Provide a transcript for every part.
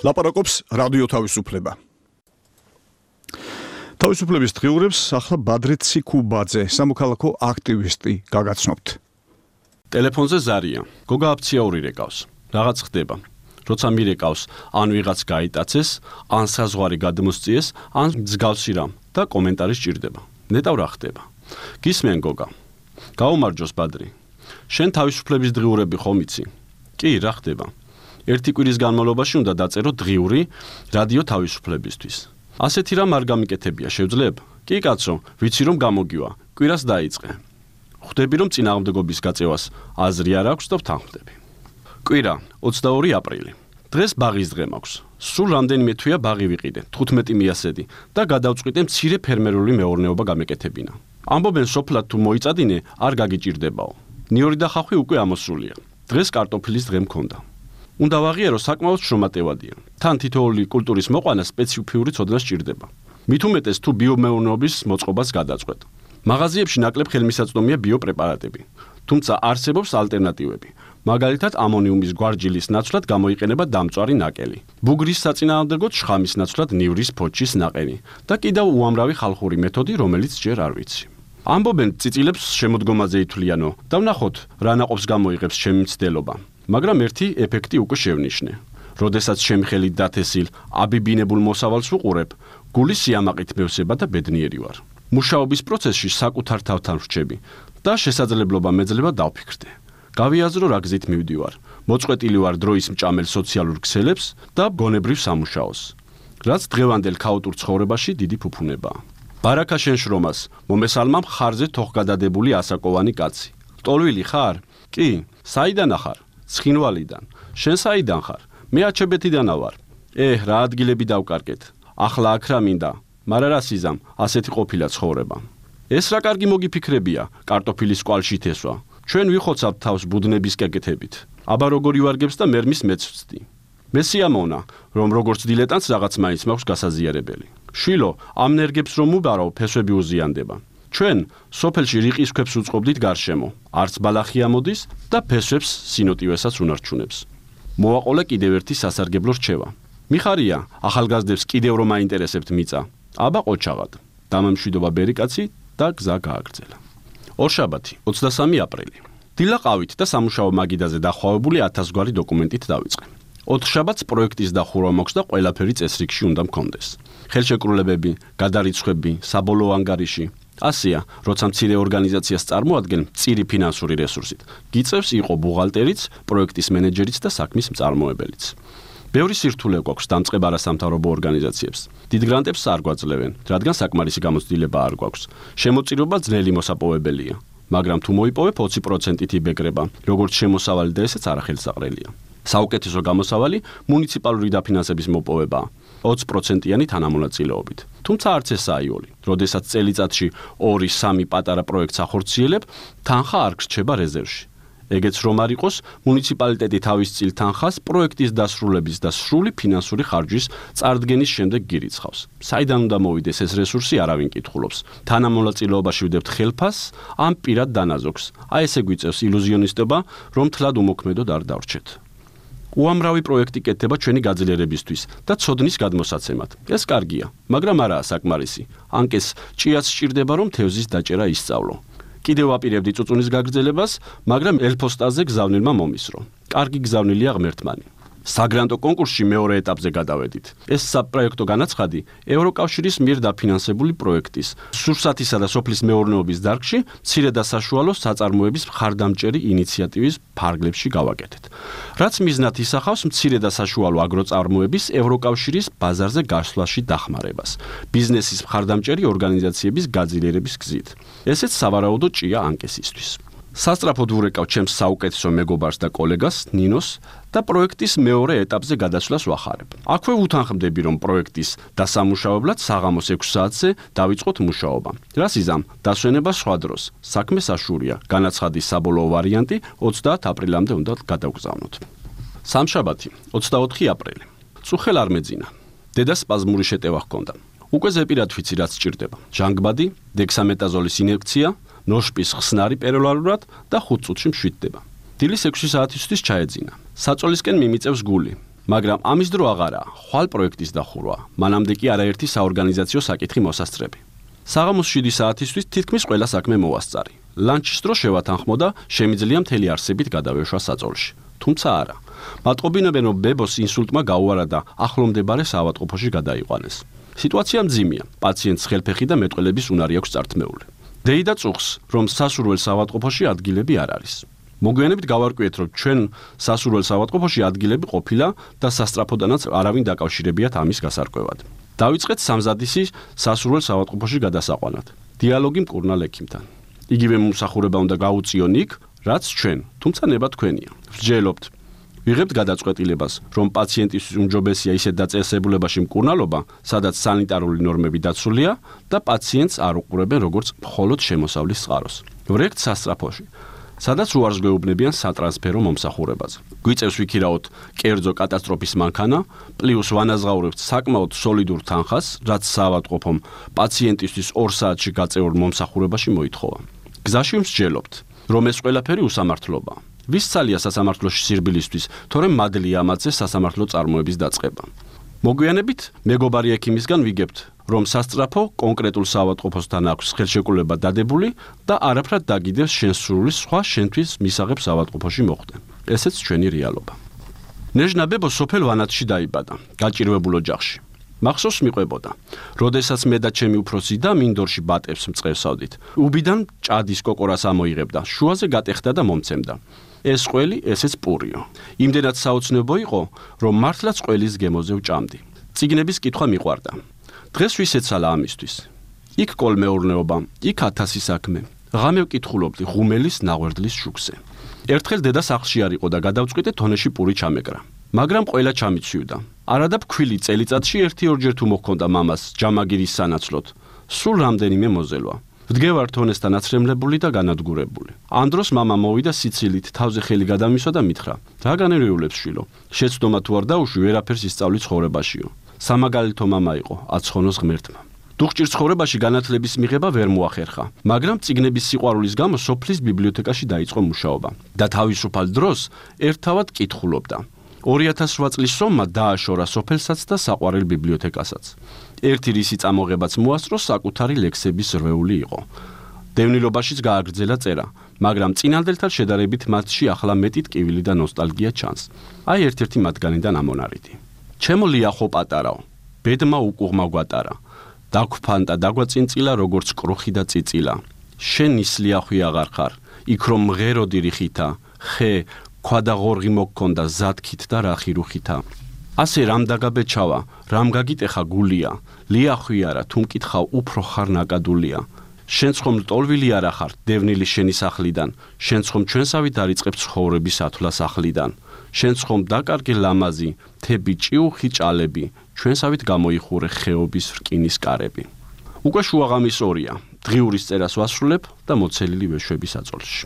ლაპარაკობს რადიო თავისუფლება. თავისუფლების დღიურებს ახლა ბადრე ციკუბაძე, სამოქალაქო აქტივისტი გაგაცნობთ. ტელეფონზე ზარია. გოგა აფციაური რეკავს. რაღაც ხდება. როცა მირეკავს, ან ვიღაც გაიტაცეს, ან საზღვარი გადმოსწიეს, ან მსგავსი რამ და კომენტარი სჭირდება. ნეტავ რა ხდება. გისმენ გოგა. გაუმარჯოს ბადრი. შენ თავისუფლების დღიურები ხომ იცი? კი, რა ხდება? ერთი კვირის განმავლობაში უნდა დაწერო დღიური რადიო თავისუფლებისთვის. ასეთი რამ არ გამიკეთებია, შევძლებ? კი კაცო, ვიცი რომ გამოგივა, კვირას დაიწყე. ხვდები რომ წინააღმდეგობის გაწევას აზრი არ აქვს და ვთანხმდები. კვირა, 22 აპრილი. დღეს ბაღის დღე მაქვს. სულ რამდენიმე თვეა ბაღი ვიყიდე, 15 მიასედი და გადავწყვიტე მცირე ფერმერული მეურნეობა გამეკეთებინა. ამბობენ სოფლად თუ მოიწადინე, არ გაგიჭირდებაო. ნიორი და ხახვი უკვე ამოსულია. დღეს კარტოფილის დღე მქონდა. უნდა ვაღიარო საკმაოდ შრომატევადია. თან თითოეული კულტურის მოყვანა სპეციფიური ცოდნა სჭირდება. მით უმეტეს თუ ბიომეურნეობის მოწყობას გადაწყვეტ. მაღაზიებში ნაკლებ ხელმისაწვდომია ბიოპრეპარატები. თუმცა არსებობს ალტერნატივები. მაგალითად ამონიუმის გვარჯილის ნაცვლად გამოიყენება დამწვარი ნაკელი. ბუგრის საწინააღმდეგოდ შხამის ნაცვლად ნივრის ფოჩის ნაყენი და კიდევ უამრავი ხალხური მეთოდი, რომელიც ჯერ არ ვიცი. ამბობენ წიწილებს შემოდგომაზე ითვლიანო და ვნახოთ რა ნაყოფს გამოიღებს ჩემი მცდელობა. მაგრამ ერთი ეფექტი უკვე შევნიშნე. როდესაც ჩემი ხელით დათესილ აბიბინებულ მოსავალს ვუყურებ, გულის სიამაყით მევსება და ბედნიერი ვარ. მუშაობის პროცესში საკუთარ თავთან ვრჩები და შესაძლებლობა მეძლება დავფიქრდე. გავიაზრო რა გზით მივდივარ. მოწყვეტილი ვარ დროის მჭამელ სოციალურ ქსელებს და გონებრივ სამუშაოს. რაც დღევანდელ ქაოტურ ცხოვრებაში დიდი ფუფუნებაა. ბარაკა შენ შრომას, მომესალმა მხარზე თოხგადადებული ასაკოვანი კაცი. ტოლვილი ხარ? კი, საიდან ახარ? ცხინვალიდან. შენ საიდან ხარ? მე აჩებეთიდანა ვარ. რა ადგილები დავკარგეთ. ახლა აქ რა მინდა, მაგრამ რა სიზამ, ასეთი ყოფილა ცხოვრება. ეს რა კარგი მოგიფიქრებია, კარტოფილის კვალში თესვა. ჩვენ ვიხოცავთ თავს ბუდნების კეკეთებით. აბა როგორი ვარგებს და მერმის მეცვცდი. მე სიამოვნა, რომ როგორც დილეტანს რაღაც მაინც მაქვს გასაზიარებელი. შვილო, ამ ნერგებს რომ უბარავ, ფესვები უზიანდება. ჩვენ სოფელში რიყის ქვებს უწყობდით გარშემო. არც ბალახი ამოდის და ფესვებს სინოტივესაც უნარჩუნებს. მოვაყოლე კიდევ ერთი სასარგებლო რჩევა. მიხარია, ახალგაზრდებს კიდევ რომ აინტერესებთ მიწა. აბა ყოჩაღად. დამამშვიდობა ბერიკაცი და გზა გააგრძელა. ორშაბათი, 23 აპრილი. დილაყავით და სამუშაო მაგიდაზე დახვავებული 1000 გვარი დოკუმენტით დავიწყე. 4 შაბათს პროექტის დახურვა მაქვს და ყველაფერი წესრიგში უნდა მქონდეს. ხელშეკრულებები, გადარიცხვები, საბოლოო ანგარიში. ასია, როცა მცირე ორგანიზაციას წარმოადგენ მწირი ფინანსური რესურსით, გიწევს იყო ბუღალტერიც, პროექტის მენეჯერიც და საქმის მწარმოებელიც. ბევრი სირთულე გვაქვს დამწყებ არასამთავრობო ორგანიზაციებს. დიდ გრანტებს არ გვაძლევენ, რადგან საკმარისი გამოცდილება არ გვაქვს. შემოწირობა ძნელი მოსაპოვებელია, მაგრამ თუ მოიპოვებ 20%-ით იბეგრება, როგორც შემოსავალი და ესეც არახელსაყრელია. საუკეთესო გამოსავალი მუნიციპალური დაფინანსების მოპოვებაა. 20%-იანი თანამონაწილეობით. თუმცა არც ესაა იოლი. როდესაც წელიწადში 2-3 პატარა პროექტს ახორციელებ, თანხა არ გრჩება რეზერვში. ეგეც რომ არ იყოს, მუნიციპალიტეტი თავის წილ თანხას პროექტის დასრულების და სრული ფინანსური ხარჯვის წარდგენის შემდეგ გირიცხავს. საიდან უნდა მოვიდეს ეს რესურსი, არავინ კითხულობს. თანამონაწილეობაში ვდებთ ხელფასს, ან პირად დანაზოგს. ესე გვიწევს ილუზიონისტობა, რომ თლად უმოქმედოდ არ დავრჩეთ. უამრავი პროექტი კეთდება ჩვენი გაძლიერებისთვის და ცოდნის გადმოსაცემად. ეს კარგია, მაგრამ არაა საკმარისი. ანკეს ჭიაც სჭირდება, რომ თევზის დაჭერა ისწავლო. კიდევ ვაპირებდი წუწუნის გაგრძელებას, მაგრამ ელფოსტაზე გზავნილმა მომისრო. კარგი გზავნილია ღმერთმანი. საგრანტო კონკურსში მეორე ეტაპზე გადავედით. ეს საპროექტო განაცხადი ევროკავშირის მიერ დაფინანსებული პროექტის სურსათისა და სოფლის მეურნეობის დარგში მცირე და საშუალო საწარმოების მხარდამჭერი ინიციატივის ფარგლებში გავაკეთეთ. რაც მიზნად ისახავს მცირე და საშუალო აგროწარმოების ევროკავშირის ბაზარზე გასვლაში დახმარებას, ბიზნესის მხარდამჭერი ორგანიზაციების გაძლიერების გზით. ესეც სავარაუდო ჭია ანკესისთვის. სასწრაფოდ ვურეკავ ჩემს საუკეთესო მეგობარს და კოლეგას ნინოს და პროექტის მეორე ეტაპზე გადასვლას ვახარებ. აქვე უთანხმდები, რომ პროექტის დასამუშავებლად საღამოს 6 საათზე დავიწყოთ მუშაობა. რა სიზამ, დასვენება სხვა დროს. საქმე საშურია. განაცხადის საბოლოო ვარიანტი 30 აპრილამდე უნდა გადავგზავნოთ. სამშაბათი, 24 აპრილი. წუხელ არ მეძინა. დედას სპაზმური შეტევა ჰქონდა. უკვე ზეპირად ვიცი რაც სჭირდება. ჟანგბადი, დექსამეტაზოლის ინjekცია, ნოშპის ხსნარი პეროლარულად და 5 წუთში მშვიდდება. დილის 6 საათისთვის ჩაეძინა. საწოლისკენ მიმიწევს გული. მაგრამ ამის დრო აღარაა, ხვალ პროექტის დახურვა, მანამდე კი არაერთი საორგანიზაციო საკითხი მოსასწრები. საღამოს 7 საათისთვის თითქმის ყველა საქმე მოვასწარი. ლანჩის დრო შევათანხმო და შემიძლია მთელი არსებით გადავეშვა საწოლში. თუმცა არა. მატყობინებენ, რომ ბებოს ინსულტმა გაუარა და ახლომდებარე საავადმყოფოში გადაიყვანეს. სიტუაცია მძიმეა. პაციენტს ხელფეხი და მეტყველების უნარი აქვს წართმეული. დეიდა წუხს, რომ სასურველ საავადმყოფოში ადგილები არ არის. მოგვიანებით გავარკვიეთ, რომ ჩვენ სასურველ საავადმყოფოში ადგილები ყოფილა და სასწრაფოდანაც არავინ დაკავშირებიათ ამის გასარკვევად. დავიწყეთ სამზადისი სასურველ საავადმყოფოში გადასაყვანად. დიალოგი მკურნალ ექიმთან. იგივე მომსახურება უნდა გაუწიონ იქ, რაც ჩვენ, თუმცა ნება თქვენია. ვსჯელობთ. ვიღებთ გადაწყვეტილებას, რომ პაციენტისთვის უმჯობესია ისეთ დაწესებულებაში მკურნალობა, სადაც სანიტარული ნორმები დაცულია და პაციენტს არ უყურებენ როგორც მხოლოდ შემოსავლის წყაროს. ვრეკთ სასწრაფოში, სადაც უარს გვეუბნებიან სატრანსფერო მომსახურებაზე. გვიწევს ვიქირაოთ კერძო კატასტროფის მანქანა, პლუს ვანაზღაურებთ საკმაოდ სოლიდურ თანხას, რაც საავადმყოფომ პაციენტისთვის 2 საათში გაწეულ მომსახურებაში მოითხოვა. გზაში ვსჯელობთ, რომ ეს ყველაფერი უსამართლობაა. ვის ცალია სასამართლოში სირბილისთვის, თორემ მადლია ამათზე სასამართლო წარმოების დაწყება. მოგვიანებით მეგობარი ექიმისგან ვიგებთ, რომ სასწრაფო კონკრეტულ საავადმყოფოსთან აქვს ხელშეკრულება დადებული და არაფრად დაგიდევს შენს სურვილს სხვა შენთვის მისაღებ საავადმყოფოში მოხვდე. ესეც ჩვენი რეალობა. ნეჟნა ბებო სოფელ ვანათში დაიბადა, გაჭირვებულ ოჯახში. მახსოვს მიყვებოდა, როდესაც მე და ჩემი უფროსი და მინდორში ბატებს მწყევსავდით. უბიდან ჭადის კოკორას ამოიღებდა, შუაზე გატეხდა და მომცემდა. ეს ყველი, ესეც პურიო. იმდენად საოცნებო იყო, რომ მართლაც ყველის გემოზე ვჭამდი. წიგნების კითხვა მიყვარდა. დღეს ვისეცალა ამისთვის. იქ კოლმეურნეობა, იქ 1000 საქმე. ღამე ვკითხულობდი ღუმელის ნაღვერდლის შუქზე. ერთხელ დედა სახლში არ იყო და გადავწყვიტე თონეში პური ჩამეკრა. მაგრამ ყველა ჩამიცივდა. არადა ფქვილი წელიწადში 1-2 თუ მოჰქონდა მამას ჯამაგირის სანაცვლოდ. სულ რამდენიმე მოზელვა. ვდგევარ თონესთან აცრემლებული და განადგურებული. ამ დროს მამა მოვიდა სიცილით, თავზე ხელი გადამისვა და მითხრა: "რა განერეულებს შვილო? შეცდომა თუ არ დაუშვი, ვერაფერს ისწავლი ცხოვრებაშიო." სამაგალითო მამა იყო, აცხონოს ღმერთმა. დუხჭირ ცხოვრებაში განათლების მიღება ვერ მოახერხა, მაგრამ წიგნების სიყვარულის გამო სოფლის ბიბლიოთეკაში დაიწყო მუშაობა და თავისუფალ დროს ერთავად კითხულობდა. 2008 წლის სომმა დააშორა სოფელსაც და საყვარელ ბიბლიოთეკასაც. ერთი რისი წამოღებაც მოასწრო საკუთარი ლექსების რვეული იყო. დევნილობაშიც გააგრძელა წერა, მაგრამ წინანდელთან შედარებით მათში ახლა მეტი ტკივილი და ნოსტალგია ჩანს. აი ერთ-ერთი მათგანიდან ამონარიდი. ჩემო ლიახო პატარაო, ბედმა უკუღმა გვატარა. დაგვფანტა დაგვაწინწილა როგორც კრუხი და წიწილა. შენ ისლიახვი აღარ ხარ, იქ რომ მღეროდი რიხითა, ხე ქვადაღორღი მოგქონდა ზათქით და რახირუხითა. ასე რამ დაგაბეჩავა, რამ გაგიტეხა გულია, ლიახვი არა, თუ მკითხავ უფრო ხარ ნაკადულია. შენ ხომ ტოლვილი არა ხარ, დევნილი შენი სახლიდან, შენ ხომ ჩვენსავით დაიწყებ ცხოვრების ათვლა სახლიდან. შენ ხომ დაკარგე ლამაზი, თები ჭიუხი ჭალები, ჩვენსავით გამოიხურე ხეობის რკინის კარები. უკვე შუაღამის 2-ია, დღიურის წერას ვასრულებ და მოცელილი ვეშვები საწოლში.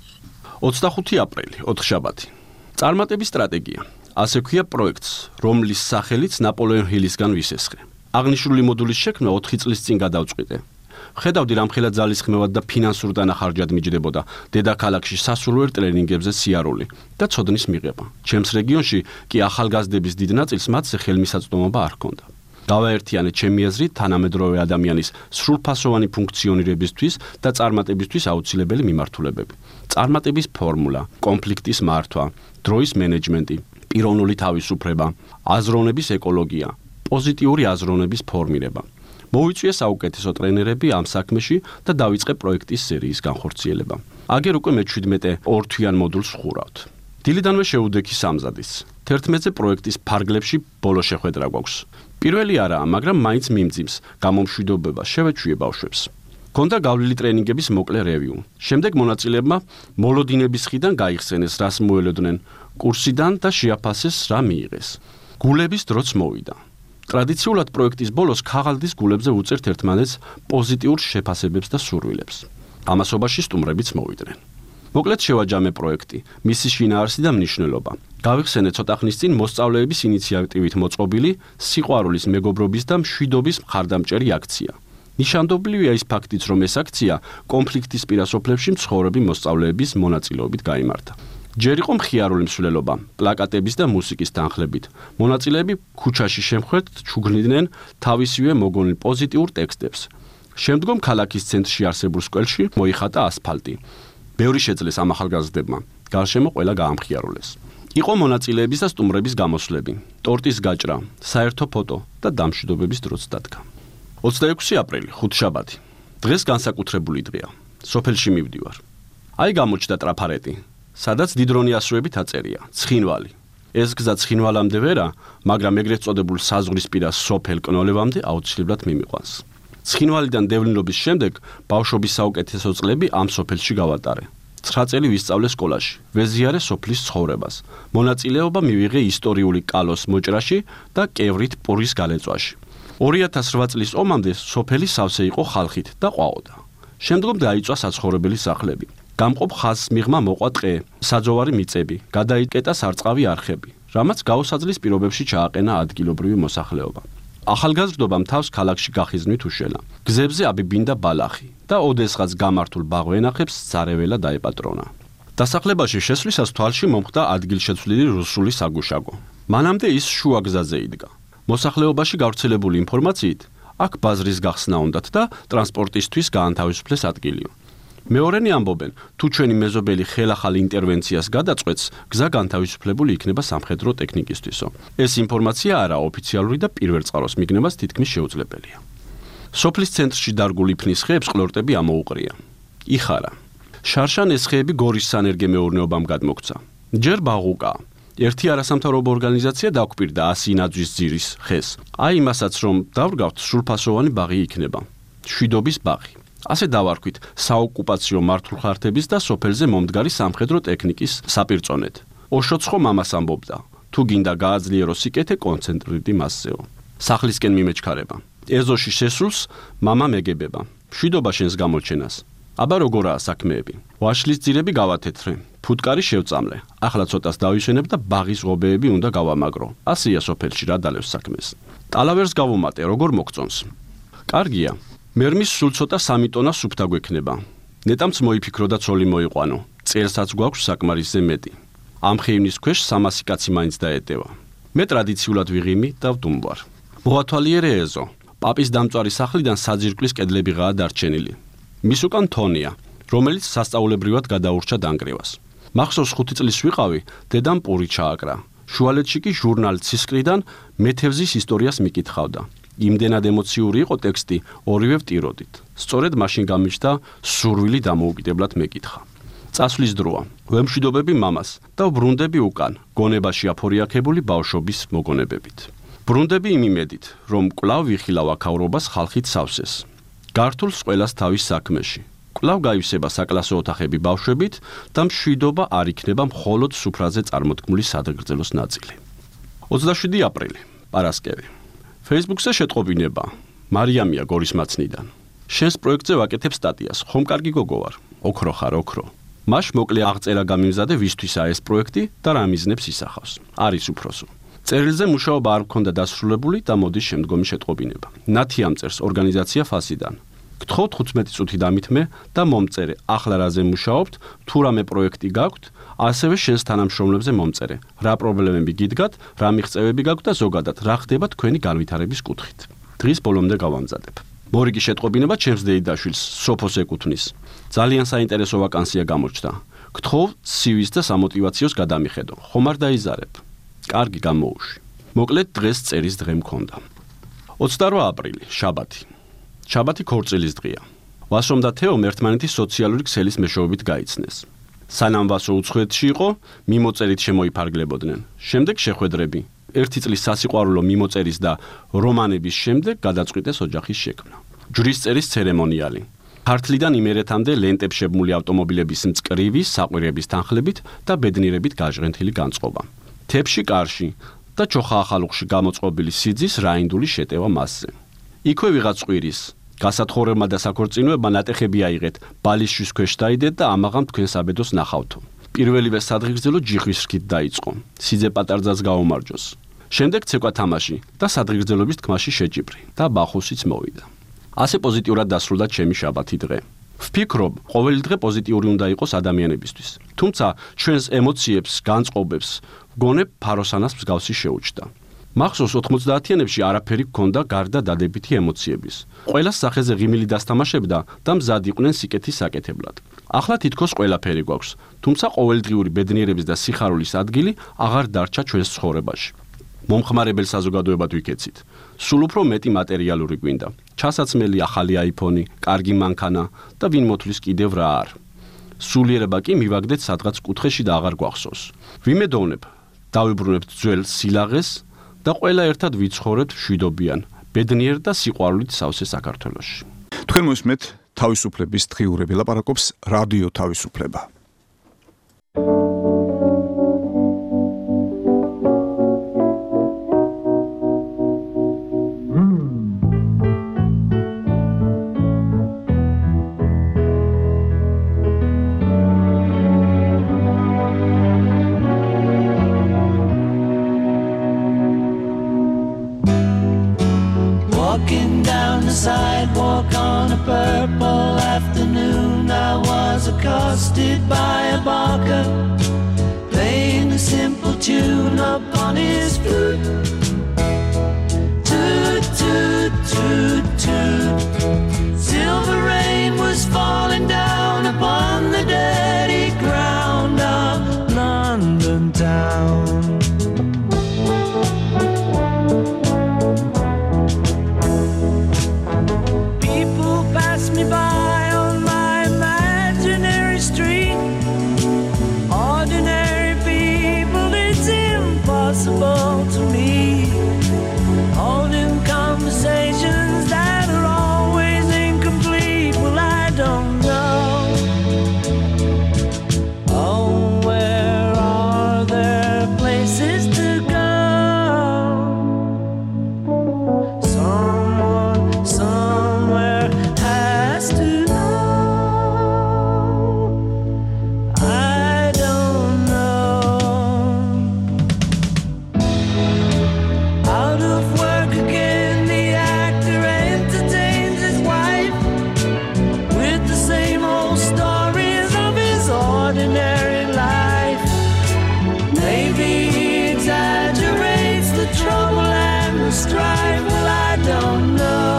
25 აპრილი, ოთხშაბათი. წარმატების სტრატეგია. ასე ქვია პროექტს, რომლის სახელიც ნაპოლეონ ჰილისგან ვისესხე. აღნიშნული მოდულის შექმნა 4 წლის წინ გადავწყვიტე. ხედავდი რამხელა ძალისხმევად და ფინანსურ დანახარჯად მიჯდებოდა დედაქალაქში სასულვერ ტრენინგებზე სიარული და ცოდნის მიღება. ჩემს რეგიონში კი ახალგაზრდების დიდ ნაწილს მათზე ხელმისაწვდომობა არ ჰქონდა. გავაერთიანე ჩემი აზრით თანამედროვე ადამიანის სრულფასოვანი ფუნქციონირებისთვის და წარმატებისთვის აუცილებელი მიმართულებები. წარმატების ფორმულა, კონფლიქტის მართვა, დროის მენეჯმენტი, პიროვნული თავისუფლება, აზროვნების ეკოლოგია, პოზიტიური აზროვნების ფორმირება. მოვიწვიე საუკეთესო ტრენერები ამ საქმეში და დავიწყე პროექტის სერიის განხორციელება. აგერ უკვე მე-17 ორთვიან მოდულს ვხურავთ. დილიდანვე შეუდექი სამზადის. 11-ზე პროექტის ფარგლებში ბოლო შეხვედრა გვაქვს. პირველი არაა, მაგრამ მაინც მიმძიმს, გამომშვიდობება, შევეჩვიე ბავშვებს. ქონდა გავლილი ტრენინგების მოკლე რევიუ. შემდეგ მონაწილეებმა მოლოდინების ხიდან გაიხსენეს, რას მოელოდნენ, კურსიდან და შეაფასეს, რა მიიღეს. გულების დროც მოვიდა. ტრადიციულად პროექტის ბოლოს ქაღალდის გულებზე უწერთ ერთმანეთს პოზიტიურ შეფასებებს და სურვილებს. ამასობაში სტუმრებიც მოვიდნენ. მოკლედ შევაჯამე პროექტი, მისი შინაარსი და მნიშვნელობა. გავიხსენე ცოტა ხნის წინ მოსწავლეების ინიციატივით მოწყობილი სიყვარულის, მეგობრობის და მშვიდობის მხარდამჭერი აქცია. ნიშანდობლივია ის ფაქტიც, რომ ეს აქცია კონფლიქტის პირას სოფლებში მცხოვრები მოსწავლეების მონაწილეობით გაიმართა. ჯერ იყო მხიარული მსვლელობა, პლაკატების და მუსიკის თანხლებით. მონაწილეები ქუჩაში შემხვერთ ჩუგნიდნენ თავისივე მოგონილ პოზიტიურ ტექსტებს. შემდგომ ქალაქის ცენტრში არსებულ სკველში მოიხატა ასფალტი. ბევრი შეძლეს ამ ახალგაზრდებმა. გარშემო ყველა გაამხიარულეს. იყო მონაწილეების და სტუმრების გამოსვლები, ტორტის გაჭრა, საერთო ფოტო და დამშვიდობების დროც დადგა. 26 აპრილი, ხუთშაბათი. დღეს განსაკუთრებული დღეა. სოფელში მივდივარ. აი გამოჩნდა ტრაფარეტი, სადაც დიდრონი ასოებით აწერია, ცხინვალი. ეს გზა ცხინვალამდე ვერა, მაგრამ ეგრეთ წოდებულ საზღვრისპირა სოფელ კნოლებამდე აუცილებლად მიმიყვანს. ცხინვალიდან დევნილობის შემდეგ ბავშვობის საუკეთესო წლები ამ სოფელში გავატარე. 9 წელი ვისწავლე სკოლაში, ვეზიარე სოფლის ცხოვრებას. მონაწილეობა მივიღე ისტორიული კალოს მოჭრაში და კევრით პურის გალეწვაში. 2008 წლის ომამდე სოფელი სავსე იყო ხალხით და ყვაოდა. შემდგომ დაიწვა საცხოვრებელი სახლები. გამყოფ ხაზს მიღმა მოყვა ტყე, საძოვარი მიწები, გადაიკეტა სარწყავი არხები, რამაც გაუსაძლის პირობებში ჩააყენა ადგილობრივი მოსახლეობა. ახალგაზრდობამ თავს ქალაქში გახიზნვით უშელა. გზებზე აბიბინდა ბალახი და ოდესღაც გამართულ ბაღვენახებს ზარეველა დაეპატრონა. დასახლებაში შესვლისას თვალში მომხდა ადგილშეცვლილი რუსული საგუშაგო. მანამდე ის შუა გზაზე იდგა. მოსახლეობაში გავრცელებული ინფორმაციით, აქ ბაზრის გახსნა უნდათ და ტრანსპორტისთვის გაანთავისუფლეს ადგილიო. მეორენი ამბობენ, თუ ჩვენი მეზობელი ხელახალი ინტერვენციას გადაწყვეტს, გზა განთავისუფლებული იქნება სამხედრო ტექნიკისთვისო. ეს ინფორმაცია არა ოფიციალური და პირველწყაროს მიგნებას თითქმის შეუძლებელია. სოფლის ცენტრში დარგულ იფნის ხეებს ყლორტები ამოუყრია. იხარა. შარშან ეს ხეები გორის სანერგე მეურნეობამ გადმოქცა. ჯერ ბაღუკა. ერთი არასამთავრობო ორგანიზაცია დაგვპირდა 100 ნაძვის ძირის ხეს. აი იმასაც რომ დავრგავთ სრულფასოვანი ბაღი იქნება. შვიდობის ბაღი. ასე დავარქვით საოკუპაციო მართლხართების და სოფელზე მომდგარი სამხედრო ტექნიკის საპირწონედ. ოშოცხო მამას ამბობდა, თუ გინდა გააძლიერო სიკეთე კონცენტრირდი მასზეო. სახლისკენ მიმეჩქარება. ეზოში შესულს მამა მეგებება. შვიდობა შენს გამოჩენას. აბა როგორაა საქმეები? ვაშლის ძირები გავათეთრე. ფუტკარი შევწამლე. ახლა ცოტას დავიშენებ და ბაღის ღობეები უნდა გავამაგრო. ასეა სოფელში რა დალევს საქმეს. ტალავერს გავუმატე, როგორ მოგწონს? კარგია. მერმის სულ ცოტა 3 ტონა სუფთა გვექნება. ნეტამც მოიფიქრო და ცოლი მოიყვანო. წელსაც გვაქვს საკმარისზე მეტი. ამ ხეივნის ქვეშ 300 კაცი მაინც დაეტევა. მე ტრადიციულად ვიღიმი და ვდუმბარ. მოათვალიერე ეზო. პაპის დამწვარი სახლიდან საძირკვლის კედლებიღაა დარჩენილი. მის უკან თონია, რომელიც სასწაულებრივად გადაურჩა დანგრევას. მახსოვს 5 წლის ვიყავი, დედამ პური ჩააკრა. შუალედში კი ჟურნალ ცისკრიდან მეთევზის ისტორიას მიკითხავდა. იმდენად ემოციური იყო ტექსტი, ორივე ვტიროდით. სწორედ მაშინ გამიჩნდა სურვილი დამოუკიდებლად მეკითხა. წასვლის დროა. ვემშვიდობები მამას და ვბრუნდები უკან, გონებაში აფორიაქებული ბავშვობის მოგონებებით. ბრუნდები იმ იმედით, რომ კვლავ ვიხილავ აქაურობას ხალხით სავსეს. გართულს ყველას თავის საქმეში. კვლავ გაივსება საკლასო ოთახები ბავშვებით და მშვიდობა არ იქნება მხოლოდ სუფრაზე წარმოთქმული სადაგრძელოს ნაწილი. 27 აპრილი, პარასკევი. Facebook-ზე შეტყობინება. მარიამია გორის მაცნიდან. შენს პროექტზე ვაკეთებ სტატიას. ხომ კარგი გოგო ვარ? ოქრო ხარ, ოქრო. მაშ მოკლე აღწერა გამიმზადე ვისთვისაა ეს პროექტი და რა მიზნებს ისახავს. არის უფროსო. წერილზე მუშაობა არ მქონდა დასრულებული და მოდის შემდგომი შეტყობინება. ნათი ამწერს ორგანიზაცია ფასიდან. გთხოვთ 15 წუთი დამითმე და მომწერე. ახლა რაზე მუშაობთ, თუ რამე პროექტი გაქვთ, ასევე შენს თანამშრომლებზე მომწერე. რა პრობლემები გიდგათ, რა მიღწევები გაქვთ და ზოგადად რა ხდება თქვენი განვითარების კუთხით. დღის ბოლომდე გავამზადებ. მორიგი შეტყობინება ჩემს დეიდაშვილს, სოფოს ეკუთვნის. ძალიან საინტერესო ვაკანსია გამოჩნდა. გთხოვ CV-ს და სამოტივაციოს გადამიხედო. ხომ არ დაიზარებ? კარგი გამოუში. მოკლედ დღეს წერის დღე მქონდა. 28 აპრილი, შაბათი. შაბათი ქორწილის დღეა. ვასომ და თეომ ერთმანეთის სოციალური ქსელის მეშვეობით გაიცნეს. სანამ ვასო უცხოეთში იყო, მიმოწერით შემოიფარგლებოდნენ. შემდეგ შეხვედრები. 1 წლის სასიყვარულო მიმოწერის და რომანების შემდეგ გადაწყვიტეს ოჯახის შექმნა. ჯვრის წერის ცერემონიალი. ქართლიდან იმერეთამდე ლენტებს შებმული ავტომობილების მწკრივი საყვირების თანხლებით და ბედნიერებით გაჟღენთილი განწყობა. თებში კარში და ჩოხა-ახალუხში გამოწყობილი სიძის რაინდული შეტევა მასზე. იქვე ვიღაც ყვირის. გასათხოვებმა და საქორწინოებმა ნატეხები აიღეთ, ბალიშვის ქვეშ დაიდეთ და ამაღამ თქვენ საბედოს ნახავთო. პირველივე სადღეგრძელო ჯიხვის რქით დაიწყო. სიძე პატარძას გაუმარჯოს. შემდეგ ცეკვა თამაში და სადღეგრძელობის თქმაში შეჭიბრი და ბახუსიც მოვიდა. ასე პოზიტიურად დასრულდა ჩემი შაბათი დღე. ვფიქრობ, ყოველი დღე პოზიტიური უნდა იყოს ადამიანებისთვის. თუმცა ჩვენს ემოციებს, განწყობებს ვგონებ ფაროსანას მსგავსი შეუჩდა. მახსოვს 90-იანებში არაფერი გქონდა გარდა დადებითი ემოციების. ყველას სახეზე ღიმილი დასთამაშებდა და მზად იყვნენ სიკეთის საკეთებლად. ახლა თითქოს ყველაფერი გვაქვს, თუმცა ყოველდღიური ბედნიერების და სიხარულის ადგილი აღარ დარჩა ჩვენს ცხოვრებაში. მომხმარებელ საზოგადოებად ვიქეცით. სულ უფრო მეტი მატერიალური გვინდა. ჩასაცმელი ახალი iPhone, კარგი მანქანა და ვინ მოთვლის კიდევ რა არ. სულიერება კი მივაგდეთ სადღაც კუთხეში და აღარ გვახსოვს. ვიმედოვნებ, დავიბრუნებთ ძველ სილაღეს და ყველა ერთად ვიცხოვრებთ მშვიდობიან, ბედნიერ და სიყვარულით სავსე საქართველოში. თქვენ მოსმენთ თავისუფლების დღიურები, ლაპარაკობს რადიო თავისუფლება. Walking down the sidewalk on a purple afternoon, I was accosted by a barker playing a simple tune upon his flute. Toot, toot, toot, toot. Silver rain was falling down upon the dirty ground of London town. Me by on my imaginary street. Ordinary people, it's impossible to meet. Holding conversations that are always incomplete. Well, I don't know. Oh, where are there places to go? Someone, somewhere has to know. I don't know. Out of work again, the actor entertains his wife with the same old stories of his ordinary life. Maybe he exaggerates the trouble and the strife. Well, I don't know.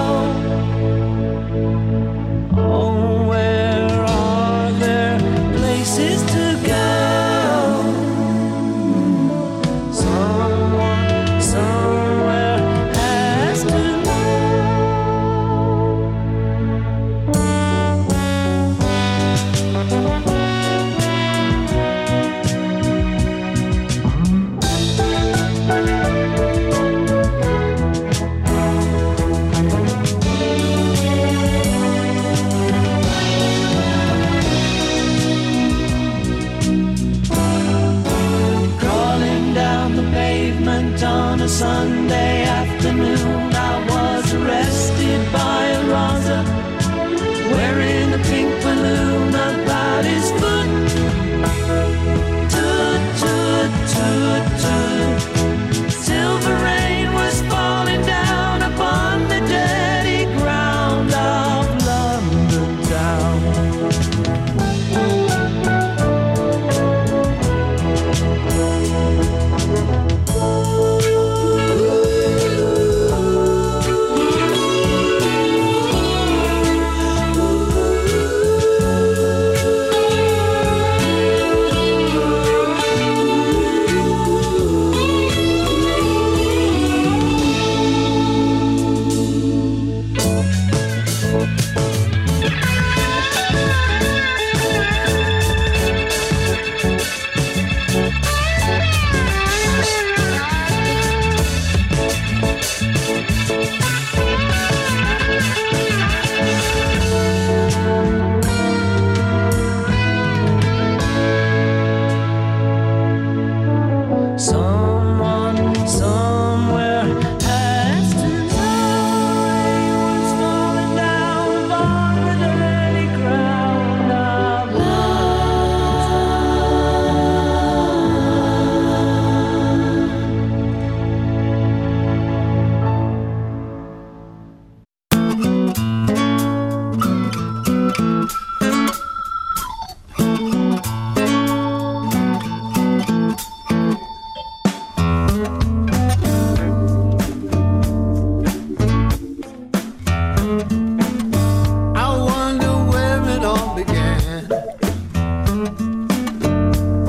Oh, where are there places to go? Someone, somewhere has to know. Crawling down the pavement on a Sunday afternoon, I was arrested by a Raza wearing a pink balloon about his foot. Toot, toot, toot, toot. Silver rain was falling down upon the dirty ground of London town.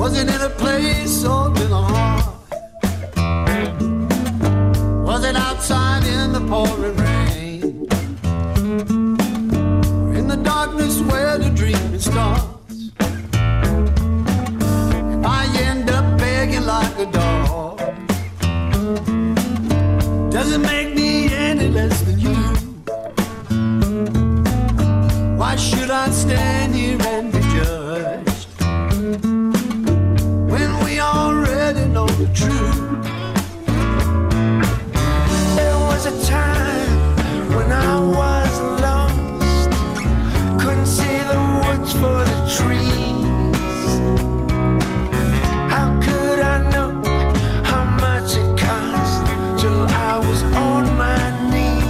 Was it in a place or in a heart? Was it outside in the pouring rain? Or in the darkness where the dreaming starts? If I end up begging like a dog, does it make me any less than you? Why should I stand here and be judged when we already know the truth? There was a time when I was lost, couldn't see the woods for the trees. How could I know how much it cost till I was on my knees?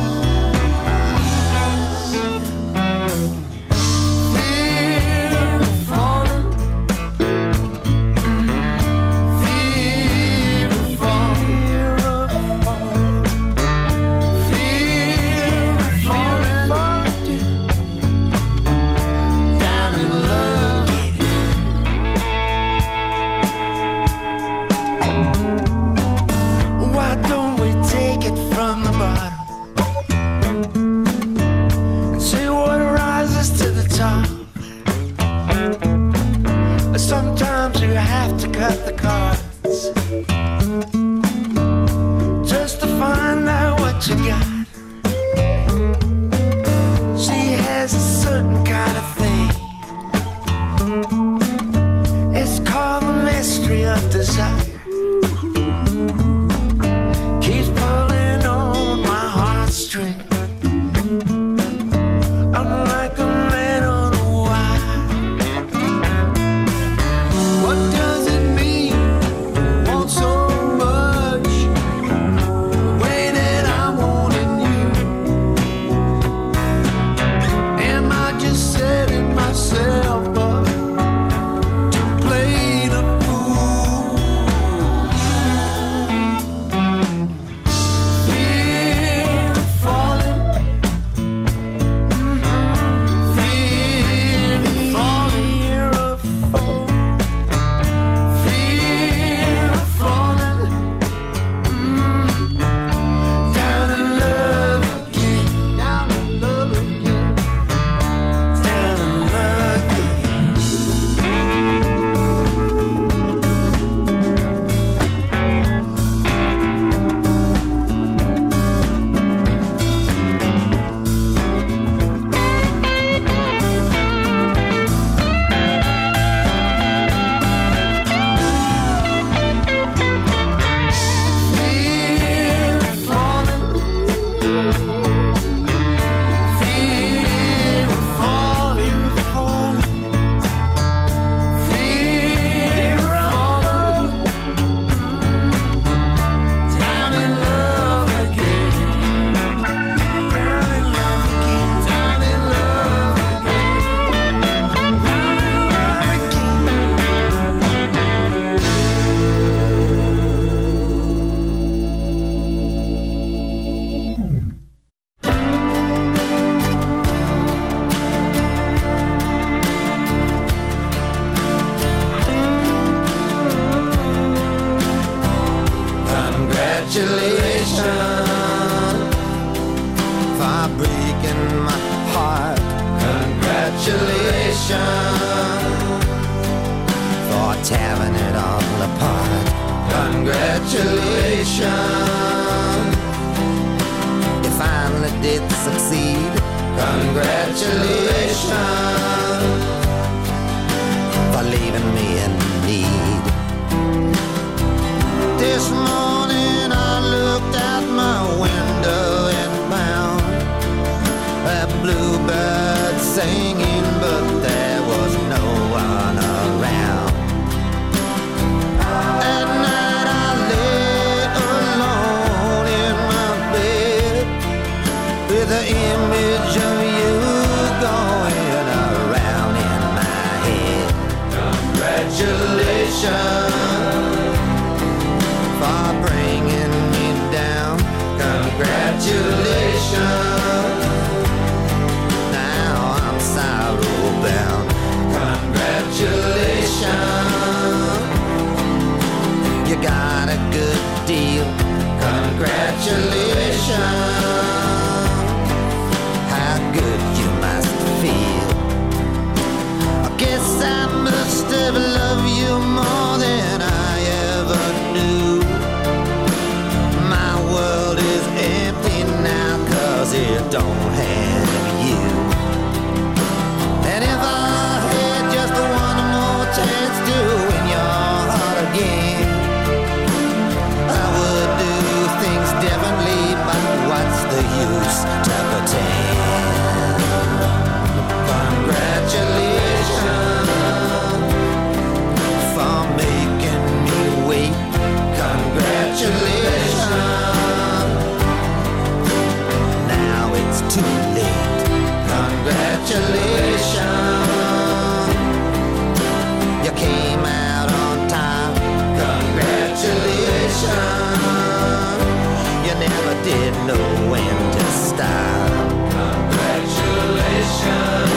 Sometimes you have to cut the cards just to find out what you got. She has a certain kind of thing. It's called the mystery of desire. Keeps pulling on my heartstring. I'm like a man on a wire. What does it mean to want so much the way that I'm wanting you? Am I just setting myself up to play the fool? Fear of falling, fear of falling, fear of falling down in love again, down in love again, down in love again. Fear of falling, fear of falling, fear of falling down in love again, down in love again, down in love Congratulations for breaking my heart. Congratulations for tearing it all apart. Congratulations, you finally did succeed. Congratulations for leaving me in need. This morning I looked out my window and found a bluebird singing, but there was no one around. At night I lay alone in my bed with the image of you going around in my head. Congratulations. deal. Congratulations. How good you must feel. I guess I must have loved you more than I ever knew. My world is empty now 'cause it don't have you. And if I had just one more chance to win your heart again, I would do things differently, but what's the use to pretend? Congratulations for making me wait. Congratulations. Now it's too late. Congratulations. You came out on time. Congratulations. You never did know when to stop. Congratulations.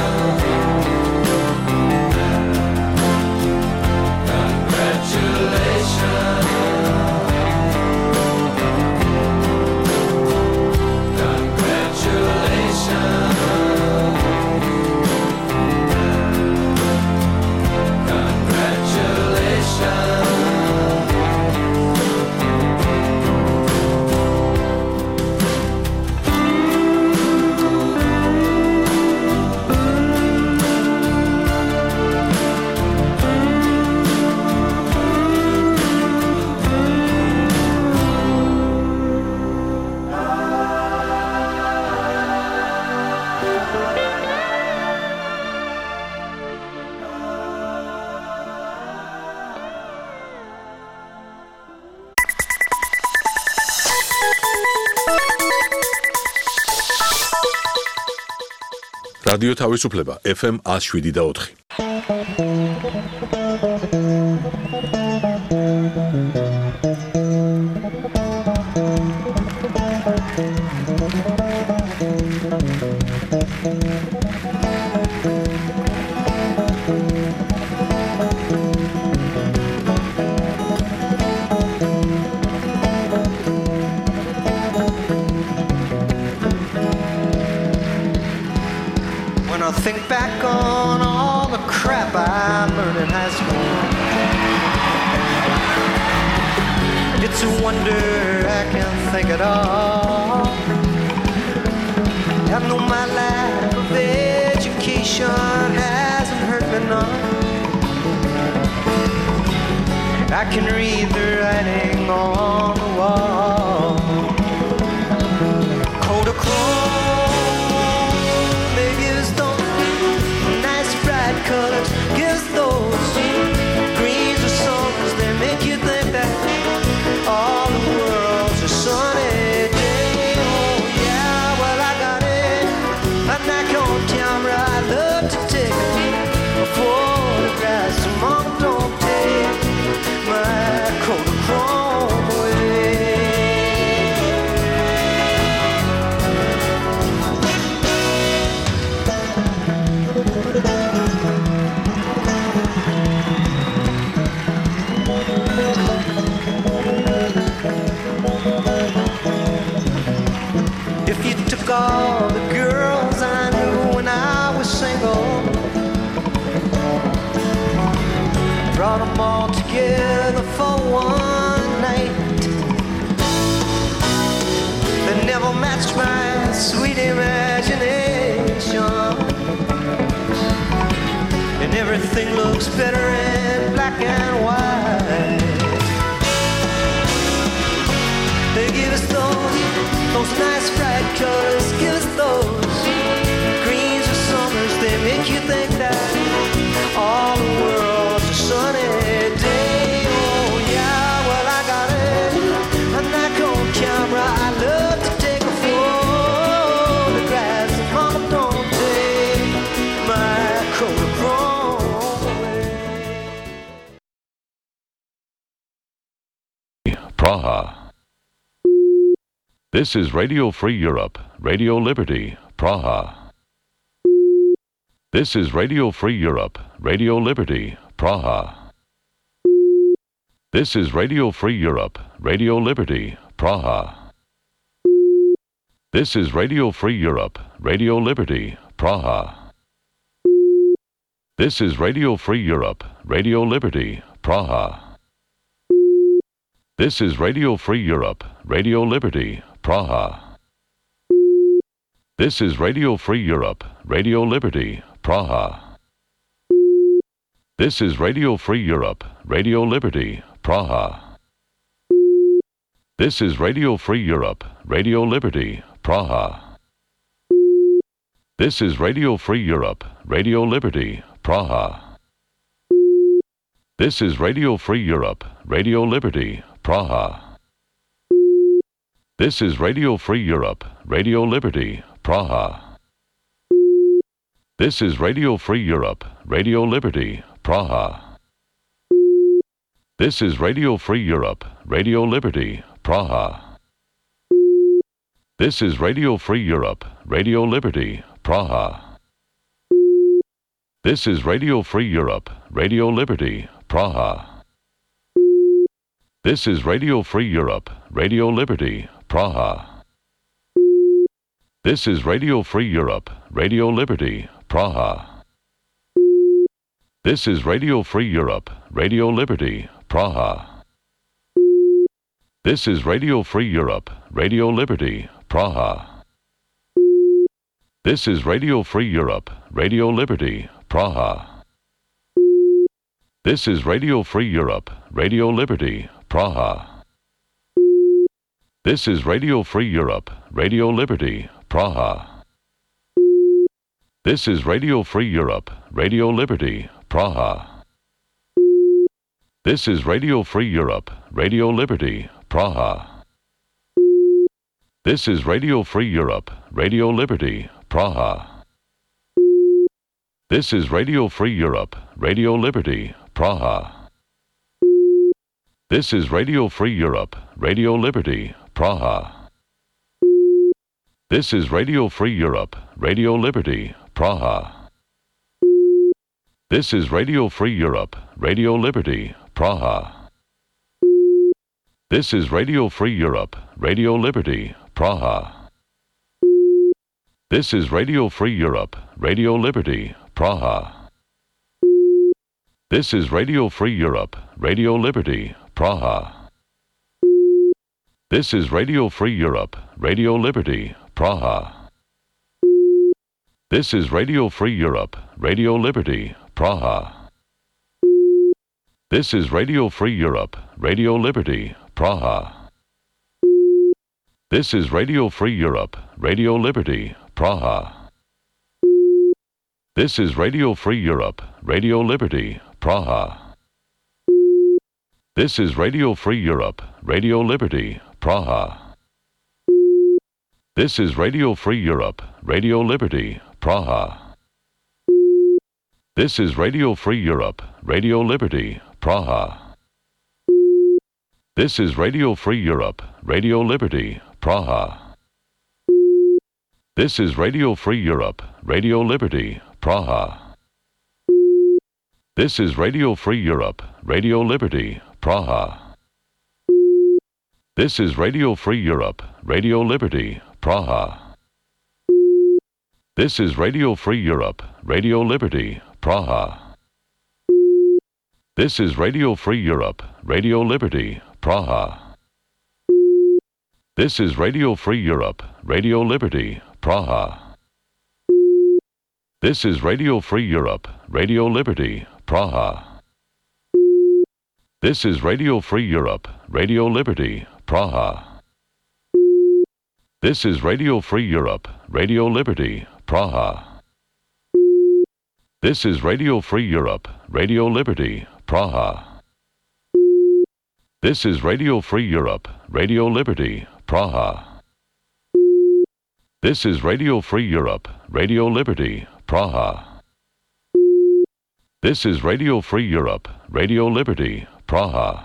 რადიო თავისუფლება FM 107.4. When I think back on all the crap I learned in high school, it's a wonder I can think at all. I know my lack of education hasn't hurt me none. I can read the writing on the wall. Kodachrome, they give us those nice bright colors, give us those greens or songs. They make you think that all the world's a sunny day. Oh yeah, well I got it. I'm not on camera. I love to take photographs. So mom, don't take my Kodachrome away. If you took all the girls I knew when I was single, brought them all together for one night, they never matched my sweet imagination, and everything looks better in black and white. They give us those nice bright colors, give us those greens or summers. They make you think that all the world's a sunny day. Oh yeah, well I got it. I'm not on camera. I love to take a photograph. Mama, don't take my Kodachrome away. Praha. This is Radio Free Europe, Radio Liberty, Praha. This is Radio Free Europe, Radio Liberty, Praha. This is Radio Free Europe, Radio Liberty, Praha. This is Radio Free Europe, Radio Liberty, Praha. This is Radio Free Europe, Radio Liberty, Praha. This is Radio Free Europe, Radio Liberty, Praha. This is Radio Free Europe, Radio Liberty, Praha. This is Radio Free Europe, Radio Liberty, Praha. This is Radio Free Europe, Radio Liberty, Praha. This is Radio Free Europe, Radio Liberty, Praha. This is Radio Free Europe, Radio Liberty, Praha. This is Radio Free Europe, Radio Liberty, Praha. This is Radio Free Europe, Radio Liberty, Praha. This is Radio Free Europe, Radio Liberty, Praha. This is Radio Free Europe, Radio Liberty, Praha. This is Radio Free Europe, Radio Liberty, Praha. This is Radio Free Europe, Radio Liberty, Praha. This is Radio Free Europe, Radio Liberty, Praha. This is Radio Free Europe, Radio Liberty, Praha. This is Radio Free Europe, Radio Liberty, Praha. This is Radio Free Europe, Radio Liberty, Praha. This is Radio Free Europe, Radio Liberty, Praha. This is Radio Free Europe, Radio Liberty, Praha. This is Radio Free Europe, Radio Liberty, Praha. This is Radio Free Europe, Radio Liberty, Praha. This is Radio Free Europe, Radio Liberty, Praha. This is Radio Free Europe, Radio Liberty, Praha. This is Radio Free Europe, Radio Liberty, Praha. This is Radio Free Europe, Radio Liberty, Praha. This is Radio Free Europe, Radio Liberty, Praha. This is Radio Free Europe, Radio Liberty, Praha. This is Radio Free Europe, Radio Liberty, Praha. This is Radio Free Europe, Radio Liberty, Praha. This is Radio Free Europe, Radio Liberty, Praha. This is Radio Free Europe, Radio Liberty, Praha. This is Radio Free Europe, Radio Liberty, Praha. This is Radio Free Europe, Radio Liberty, Praha. This is Radio Free Europe, Radio Liberty, Praha. This is Radio Free Europe, Radio Liberty, Praha. This is Radio Free Europe, Radio Liberty, Praha. This is Radio Free Europe, Radio Liberty, Praha. This is Radio Free Europe, Radio Liberty, Praha. This is Radio Free Europe, Radio Liberty, Praha. This is Radio Free Europe, Radio Liberty, Praha. This is Radio Free Europe, Radio Liberty, Praha. This is Radio Free Europe, Radio Liberty, Praha. This is Radio Free Europe, Radio Liberty, Praha. This is Radio Free Europe, Radio Liberty, Praha. This is Radio Free Europe, Radio Liberty, Praha. This is Radio Free Europe, Radio Liberty, Praha. This is Radio Free Europe, Radio Liberty, Praha. This is Radio Free Europe, Radio Liberty, Praha. This is Radio Free Europe, Radio Liberty, Praha. This is Radio Free Europe, Radio Liberty, Praha. This is Radio Free Europe, Radio Liberty, Praha.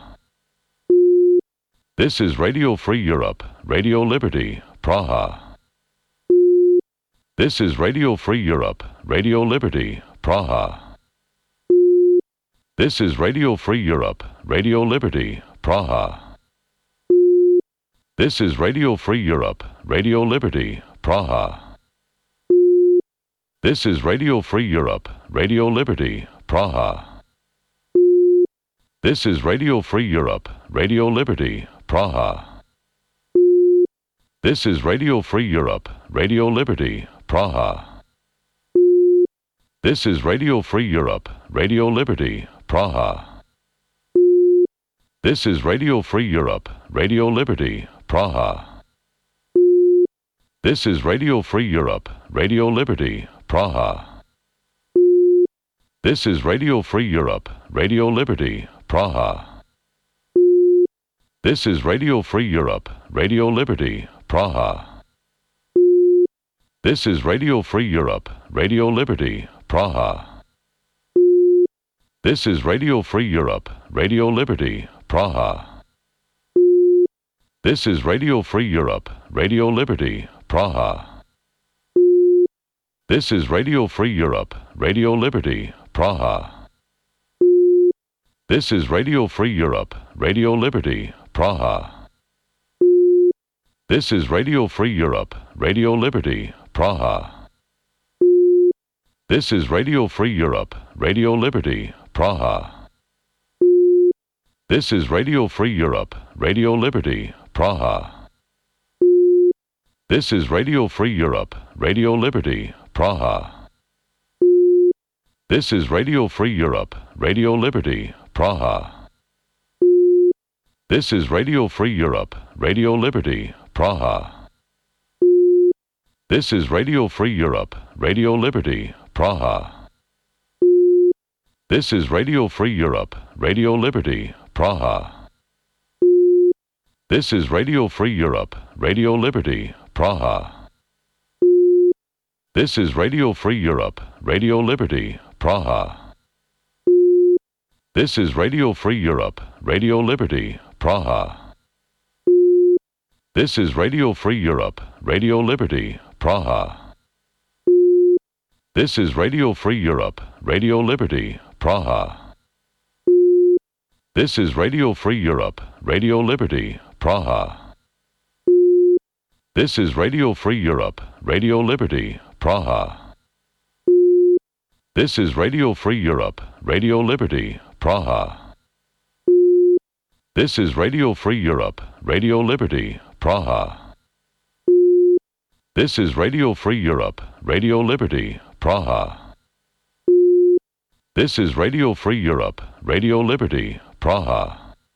This is Radio Free Europe, Radio Liberty, Praha. This is Radio Free Europe, Radio Liberty, Praha. This is Radio Free Europe, Radio Liberty, Praha. This is Radio Free Europe, Radio Liberty, Praha. This is Radio Free Europe, Radio Liberty, Praha. This is Radio Free Europe, Radio Liberty, Praha. This is Radio Free Europe, Radio Liberty, Praha. This is Radio Free Europe, Radio Liberty, Praha. This is Radio Free Europe, Radio Liberty, Praha. This is Radio Free Europe, Radio Liberty, Praha. This is Radio Free Europe, Radio Liberty, Praha. This is Radio Free Europe, Radio Liberty, Praha. This is Radio Free Europe, Radio Liberty, Praha. This is Radio Free Europe, Radio Liberty, Praha. This is Radio Free Europe, Radio Liberty, Praha. This is Radio Free Europe, Radio Liberty, Praha. This is Radio Free Europe, Radio Liberty, Praha. This is Radio Free Europe, Radio Liberty, Praha. This is Radio Free Europe, Radio Liberty, Praha. This is Radio Free Europe, Radio Liberty, Praha. This is Radio Free Europe, Radio Liberty, Praha. This is Radio Free Europe, Radio Liberty, Praha. This is Radio Free Europe, Radio Liberty, Praha. This is Radio Free Europe, Radio Liberty, Praha. This is Radio Free Europe, Radio Liberty, Praha. This is Radio Free Europe, Radio Liberty, Praha. This is Radio Free Europe, Radio Liberty, Praha. This is Radio Free Europe, Radio Liberty, Praha. This is Radio Free Europe, Radio Liberty, Praha. This is Radio Free Europe, Radio Liberty, Praha. This is Radio Free Europe, Radio Liberty, Praha. This is Radio Free Europe, Radio Liberty, Praha. This is Radio Free Europe, Radio Liberty, Praha. This is Radio Free Europe, Radio Liberty, Praha. This is Radio Free Europe, Radio Liberty, Praha. This is Radio Free Europe, Radio Liberty, Praha.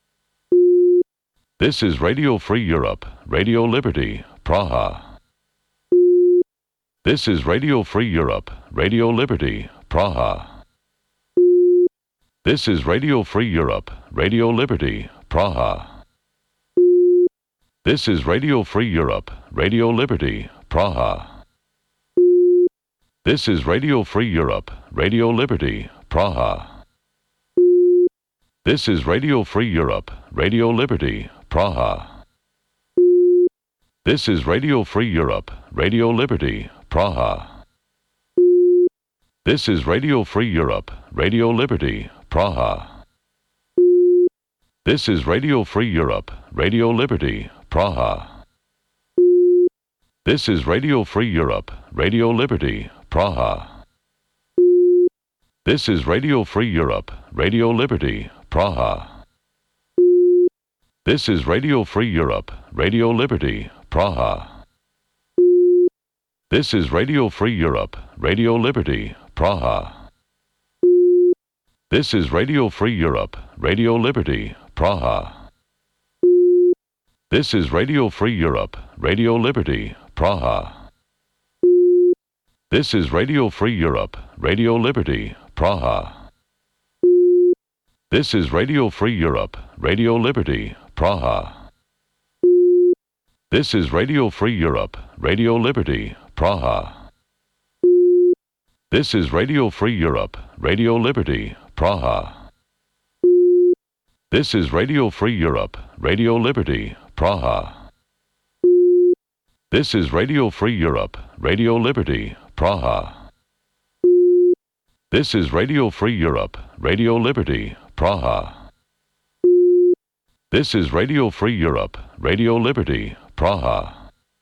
This is Radio Free Europe, Radio Liberty, Praha. This is Radio Free Europe, Radio Liberty, Praha. This is Radio Free Europe, Radio Liberty, Praha. This is Radio Free Europe, Radio Liberty, Praha. This is Radio Free Europe, Radio Liberty, Praha. This is Radio Free Europe, Radio Liberty, Praha. This is Radio Free Europe, Radio Liberty, Praha. This is Radio Free Europe, Radio Liberty, Praha. This is Radio Free Europe, Radio Liberty, Praha. This is Radio Free Europe, Radio Liberty, Praha. This is Radio Free Europe, Radio Liberty, Praha. This is Radio Free Europe, Radio Liberty, Praha. This is Radio Free Europe, Radio Liberty, Praha. This is Radio Free Europe, Radio Liberty, Praha. This is Radio Free Europe, Radio Liberty, Praha. This is Radio Free Europe, Radio Liberty, Praha. This is Radio Free Europe, Radio Liberty, Praha. This is Radio Free Europe, Radio Liberty, Praha. This is Radio Free Europe, Radio Liberty, Praha. This is Radio Free Europe, Radio Liberty, Praha. This is Radio Free Europe, Radio Liberty, Praha. This is Radio Free Europe, Radio Liberty, Praha. This is Radio Free Europe, Radio Liberty, Praha.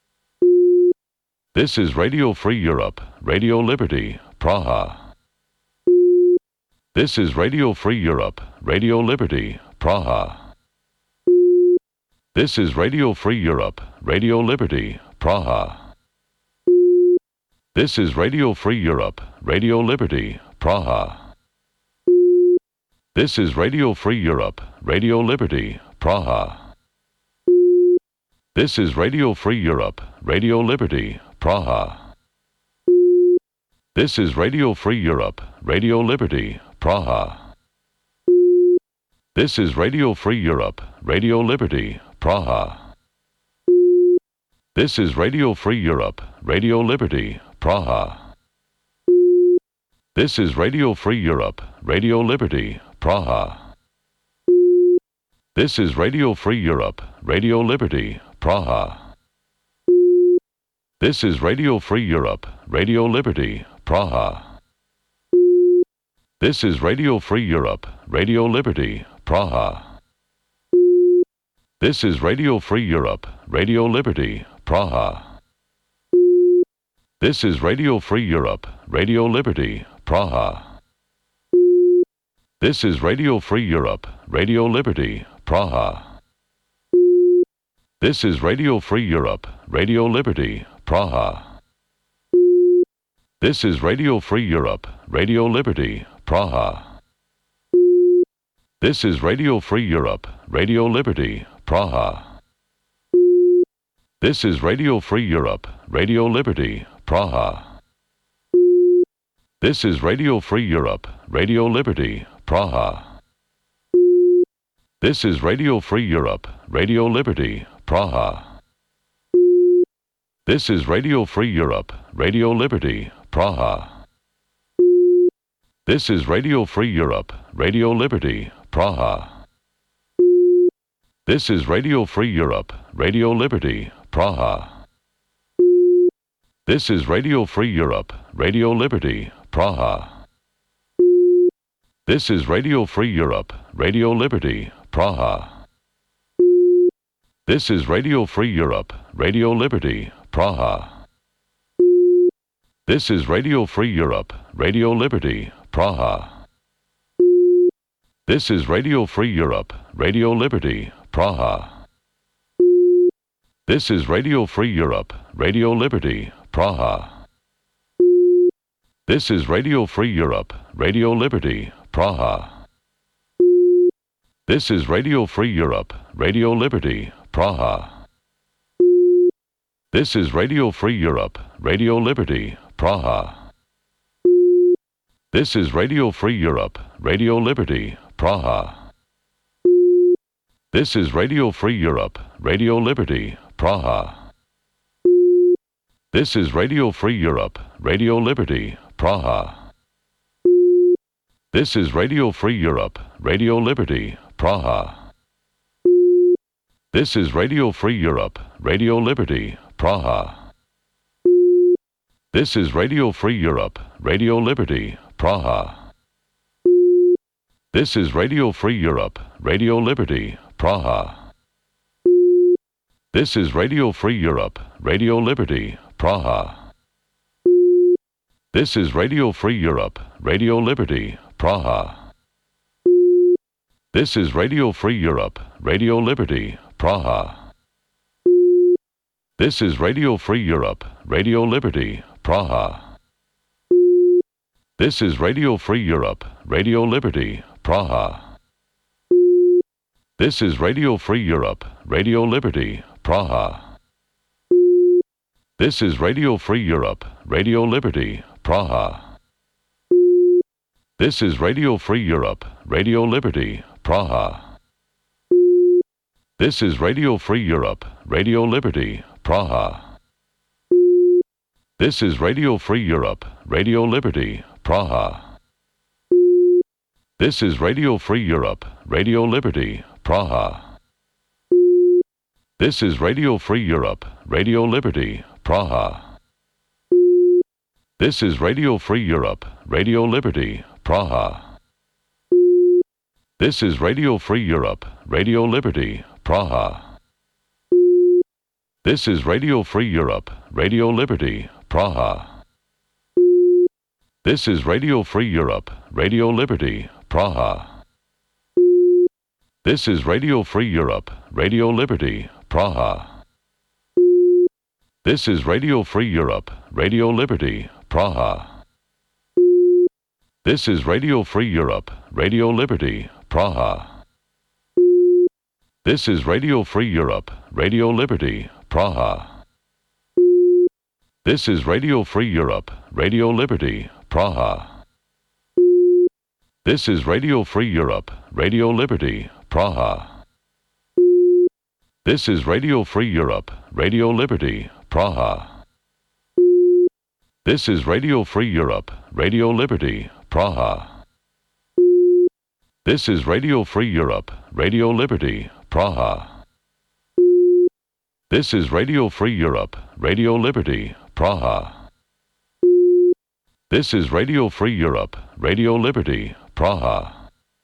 This is Radio Free Europe, Radio Liberty, Praha. This is Radio Free Europe, Radio Liberty, Praha. This is Radio Free Europe, Radio Liberty, Praha. This is Radio Free Europe, Radio Liberty, Praha. This is Radio Free Europe, Radio Liberty, Praha. This is Radio Free Europe, Radio Liberty, Praha. This is Radio Free Europe, Radio Liberty, Praha. This is Radio Free Europe, Radio Liberty, Praha. This is Radio Free Europe, Radio Liberty, Praha. This is Radio Free Europe, Radio Liberty, Praha. This is Radio Free Europe, Radio Liberty, Praha. This is Radio Free Europe, Radio Liberty, Praha. This is Radio Free Europe, Radio Liberty, Praha. This is Radio Free Europe, Radio Liberty, Praha. This is Radio Free Europe, Radio Liberty, Praha. This is Radio Free Europe, Radio Liberty, Praha. This is Radio Free Europe, Radio Liberty, Praha. This is Radio Free Europe, Radio Liberty, Praha. This is Radio Free Europe, Radio Liberty, Praha. This is Radio Free Europe, Radio Liberty, Praha. This is Radio Free Europe, Radio Liberty, Praha. This is Radio Free Europe, Radio Liberty, Praha. This is Radio Free Europe, Radio Liberty, Praha. This is Radio Free Europe, Radio Liberty, Praha. This is Radio Free Europe, Radio Liberty, Praha. This is Radio Free Europe, Radio Liberty, Praha. This is Radio Free Europe, Radio Liberty, Praha. This is Radio Free Europe, Radio Liberty, Praha. This is Radio Free Europe, Radio Liberty, Praha. This is Radio Free Europe, Radio Liberty, Praha. This is Radio Free Europe, Radio Liberty, Praha. This is Radio Free Europe, Radio Liberty, Praha. This is Radio Free Europe, Radio Liberty, Praha. This is Radio Free Europe, Radio Liberty, Praha. This is Radio Free Europe, Radio Liberty, Praha. This is Radio Free Europe, Radio Liberty, Praha. This is Radio Free Europe, Radio Liberty, Praha. This is Radio Free Europe, Radio Liberty, Praha. This is Radio Free Europe, Radio Liberty, Praha. This is Radio Free Europe, Radio Liberty, Praha. This is Radio Free Europe, Radio Liberty, Praha. This is Radio Free Europe, Radio Liberty, Praha. This is Radio Free Europe, Radio Liberty, Praha. This is Radio Free Europe, Radio Liberty, Praha. This is Radio Free Europe, Radio Liberty, Praha. This is Radio Free Europe, Radio Liberty, Praha. This is Radio Free Europe, Radio Liberty, Praha. This is Radio Free Europe, Radio Liberty, Praha. This is Radio Free Europe, Radio Liberty, Praha. This is Radio Free Europe, Radio Liberty, Praha. This is Radio Free Europe, Radio Liberty, Praha. This is Radio Free Europe, Radio Liberty, Praha. This is Radio Free Europe, Radio Liberty, Praha. This is Radio Free Europe, Radio Liberty, Praha. This is Radio Free Europe, Radio Liberty, Praha. This is Radio Free Europe, Radio Liberty, Praha. This is Radio Free Europe, Radio Liberty, Praha. This is Radio Free Europe, Radio Liberty, Praha. This is Radio Free Europe, Radio Liberty, Praha. This is Radio Free Europe, Radio Liberty, Praha. This is Radio Free Europe, Radio Liberty, Praha. This is Radio Free Europe, Radio Liberty, Praha. This is Radio Free Europe, Radio Liberty, Praha. This is Radio Free Europe, Radio Liberty, Praha. This is Radio Free Europe, Radio Liberty, Praha. This is Radio Free Europe, Radio Liberty, Praha. This is Radio Free Europe, Radio Liberty, Praha. This is Radio Free Europe, Radio Liberty, Praha.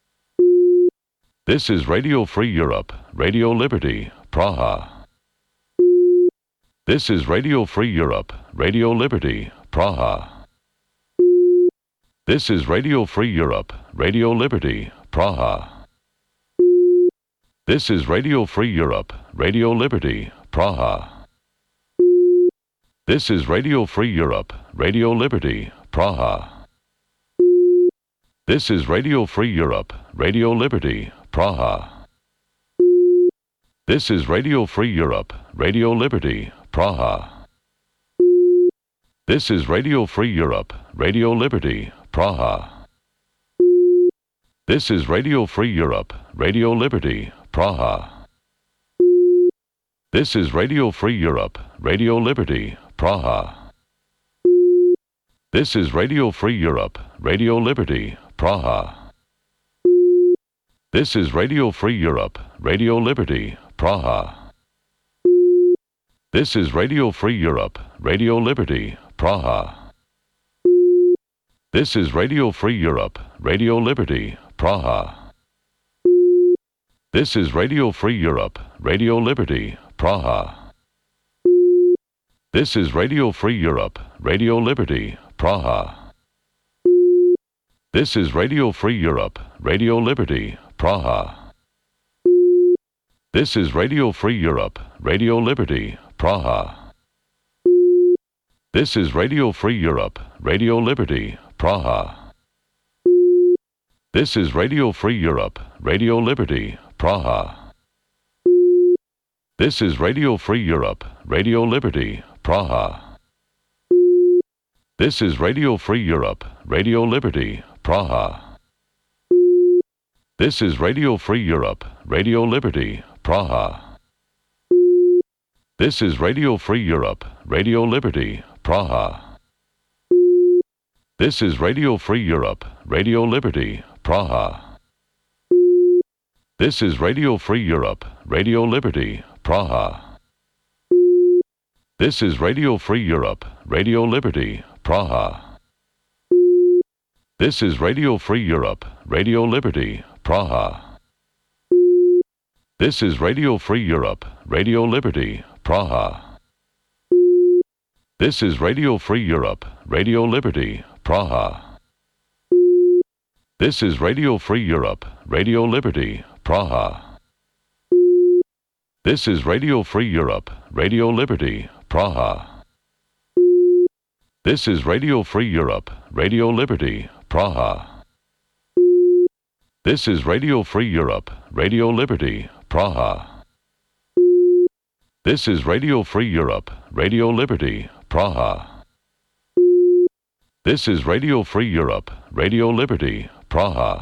This is Radio Free Europe, Radio Liberty, Praha. This is Radio Free Europe, Radio Liberty, Praha. This is Radio Free Europe, Radio Liberty, Praha. This is Radio Free Europe, Radio Liberty, Praha. This is Radio Free Europe, Radio Liberty, Praha. This is Radio Free Europe, Radio Liberty, Praha. This is Radio Free Europe, Radio Liberty, Praha. This is Radio Free Europe, Radio Liberty, Praha. This is Radio Free Europe, Radio Liberty, Praha. This is Radio Free Europe, Radio Liberty, Praha. This is Radio Free Europe, Radio Liberty, Praha. This is Radio Free Europe, Radio Liberty, Praha. This is Radio Free Europe, Radio Liberty, Praha. This is Radio Free Europe, Radio Liberty, Praha. This is Radio Free Europe, Radio Liberty, Praha. This is Radio Free Europe, Radio Liberty, Praha. This is Radio Free Europe, Radio Liberty, Praha. This is Radio Free Europe, Radio Liberty, Praha. This is Radio Free Europe, Radio Liberty, Praha. This is Radio Free Europe, Radio Liberty, Praha. This is Radio Free Europe, Radio Liberty, Praha. This is Radio Free Europe, Radio Liberty, Praha. This is Radio Free Europe, Radio Liberty, Praha. This is Radio Free Europe, Radio Liberty, Praha. This is Radio Free Europe, Radio Liberty, Praha. This is Radio Free Europe, Radio Liberty, Praha. This is Radio Free Europe, Radio Liberty, Praha. This is Radio Free Europe, Radio Liberty, Praha. This is Radio Free Europe, Radio Liberty, Praha. This is Radio Free Europe, Radio Liberty, Praha. This is Radio Free Europe, Radio Liberty, Praha. This is Radio Free Europe, Radio Liberty, Praha. This is Radio Free Europe, Radio Liberty, Praha. This is Radio Free Europe, Radio Liberty, Praha. This is Radio Free Europe, Radio Liberty, Praha. This is Radio Free Europe, Radio Liberty, Praha.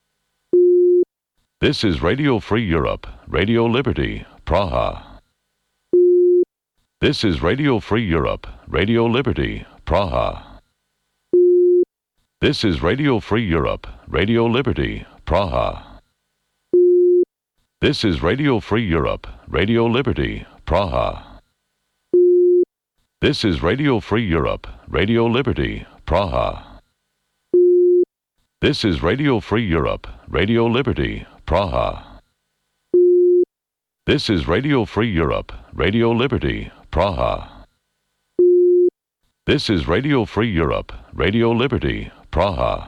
This is Radio Free Europe, Radio Liberty, Praha. This is Radio Free Europe, Radio Liberty, Praha. This is Radio Free Europe, Radio Liberty, Praha. This is Radio Free Europe, Radio Liberty, Praha. This is Radio Free Europe, Radio Liberty, Praha. This is Radio Free Europe, Radio Liberty, Praha. This is Radio Free Europe, Radio Liberty, Praha. This is Radio Free Europe, Radio Liberty, Praha.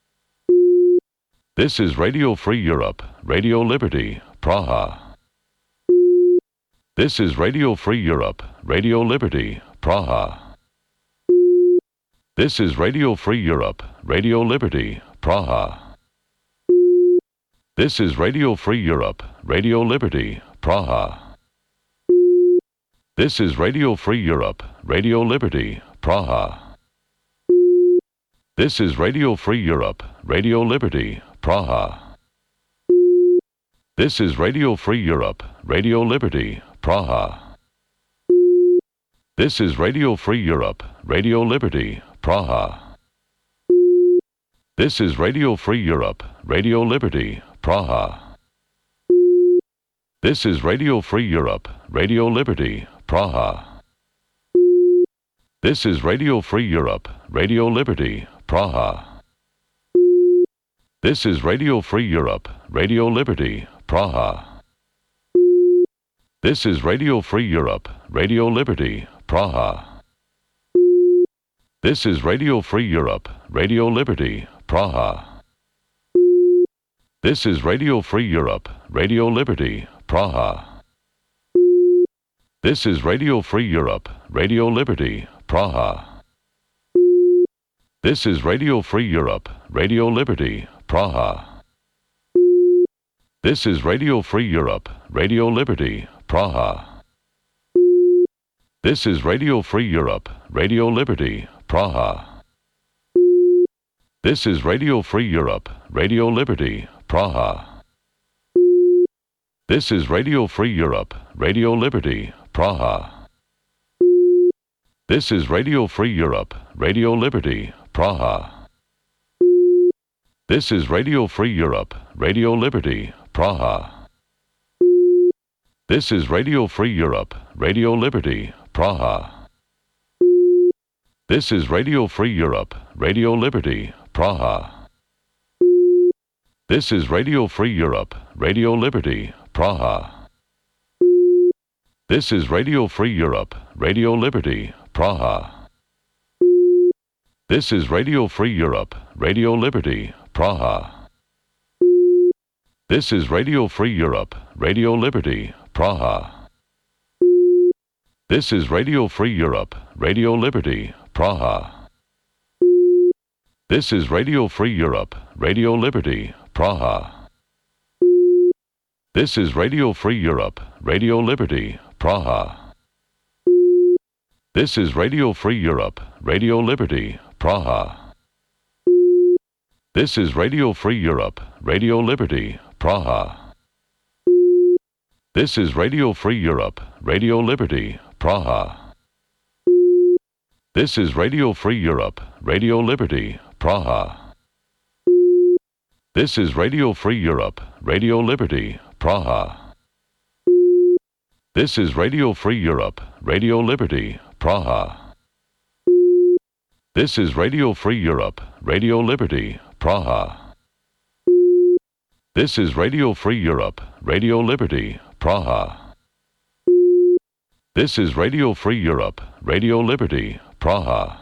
This is Radio Free Europe, Radio Liberty, Praha. This is Radio Free Europe, Radio Liberty, Praha. This is Radio Free Europe, Radio Liberty, Praha. This is Radio Free Europe, Radio Liberty, Praha. This is Radio Free Europe, Radio Liberty, Praha. This is Radio Free Europe, Radio Liberty, Praha. This is Radio Free Europe, Radio Liberty, Praha. This is Radio Free Europe, Radio Liberty, Praha. This is Radio Free Europe, Radio Liberty, Praha. This is Radio Free Europe, Radio Liberty, Praha. This is Radio Free Europe, Radio Liberty, Praha. This is Radio Free Europe, Radio Liberty, Praha. This is Radio Free Europe, Radio Liberty, Praha. This is Radio Free Europe, Radio Liberty, Praha. This is Radio Free Europe, Radio Liberty, Praha. This is Radio Free Europe, Radio Liberty, Praha. This is Radio Free Europe, Radio Liberty, Praha. This is Radio Free Europe, Radio Liberty, Praha. This is Radio Free Europe, Radio Liberty, Praha. This is Radio Free Europe, Radio Liberty, Praha. This is Radio Free Europe, Radio Liberty, Praha. This is Radio Free Europe, Radio Liberty, Praha. This is Radio Free Europe, Radio Liberty, Praha. This is Radio Free Europe, Radio Liberty, Praha. This is Radio Free Europe, Radio Liberty, Praha. This is Radio Free Europe, Radio Liberty, Praha. This is Radio Free Europe, Radio Liberty, Praha. This is Radio Free Europe, Radio Liberty, Praha. This is Radio Free Europe, Radio Liberty, Praha. This is Radio Free Europe, Radio Liberty, Praha. This is Radio Free Europe, Radio Liberty, Praha. This is Radio Free Europe, Radio Liberty, Praha. This is Radio Free Europe, Radio Liberty, Praha. This is Radio Free Europe, Radio Liberty, Praha. This is Radio Free Europe, Radio Liberty, Praha. This is Radio Free Europe, Radio Liberty, Praha. This is Radio Free Europe, Radio Liberty, Praha. This is Radio Free Europe, Radio Liberty, Praha. This is Radio Free Europe, Radio Liberty, Praha. This is Radio Free Europe, Radio Liberty, Praha. This is Radio Free Europe, Radio Liberty, Praha.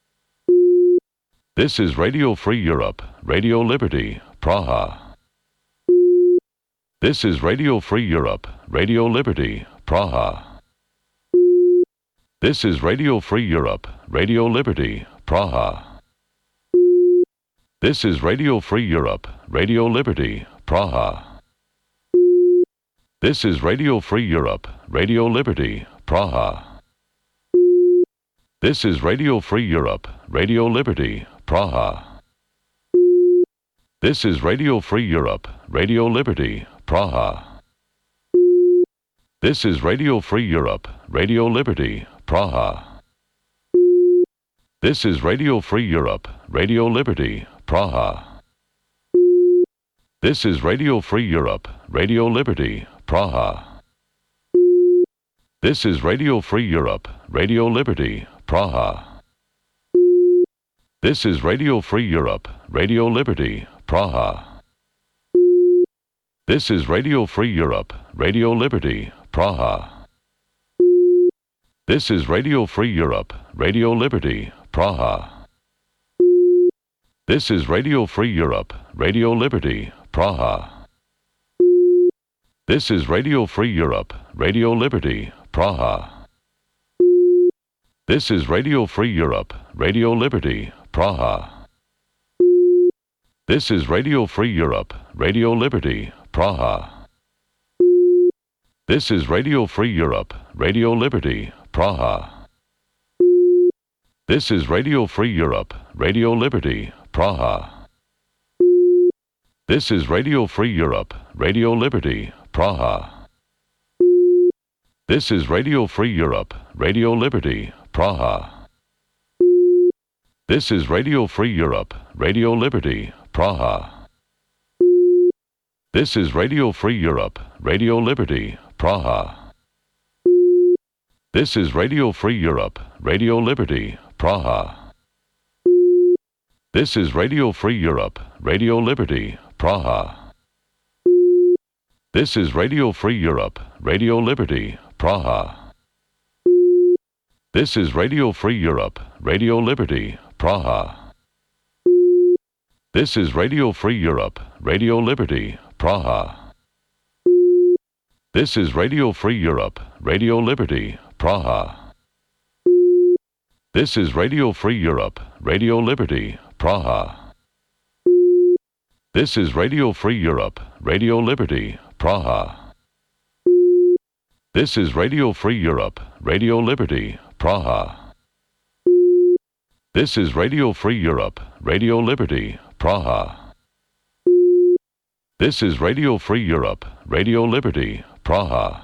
This is Radio Free Europe, Radio Liberty, Praha. This is Radio Free Europe, Radio Liberty, Praha. This is Radio Free Europe, Radio Liberty, Praha. This is Radio Free Europe, Radio Liberty, Praha. This is Radio Free Europe, Radio Liberty, Praha. This is Radio Free Europe, Radio Liberty, Praha. This is Radio Free Europe, Radio Liberty, Praha. This is Radio Free Europe, Radio Liberty, Praha. This is Radio Free Europe, Radio Liberty, Praha. This is Radio Free Europe, Radio Liberty, Praha. This is Radio Free Europe, Radio Liberty, Praha. This is Radio Free Europe, Radio Liberty, Praha. This is Radio Free Europe, Radio Liberty, Praha. This is Radio Free Europe, Radio Liberty, Praha. This is Radio Free Europe, Radio Liberty, Praha. This is Radio Free Europe, Radio Liberty, Praha. This is Radio Free Europe, Radio Liberty, Praha. This is Radio Free Europe, Radio Liberty, Praha. This is Radio Free Europe, Radio Liberty, Praha. This is Radio Free Europe, Radio Liberty, Praha. This is Radio Free Europe, Radio Liberty, Praha. This is Radio Free Europe, Radio Liberty, Praha. This is Radio Free Europe, Radio Liberty, Praha. This is Radio Free Europe, Radio Liberty, Praha. This is Radio Free Europe, Radio Liberty, Praha. This is Radio Free Europe, Radio Liberty, Praha. This is Radio Free Europe, Radio Liberty, Praha. This is Radio Free Europe, Radio Liberty, Praha. This is Radio Free Europe, Radio Liberty, Praha. This is Radio Free Europe, Radio Liberty, Praha. This is Radio Free Europe, Radio Liberty, Praha. This is Radio Free Europe, Radio Liberty, Praha. This is Radio Free Europe, Radio Liberty, Praha. This is Radio Free Europe, Radio Liberty, Praha. This is Radio Free Europe, Radio Liberty, Praha.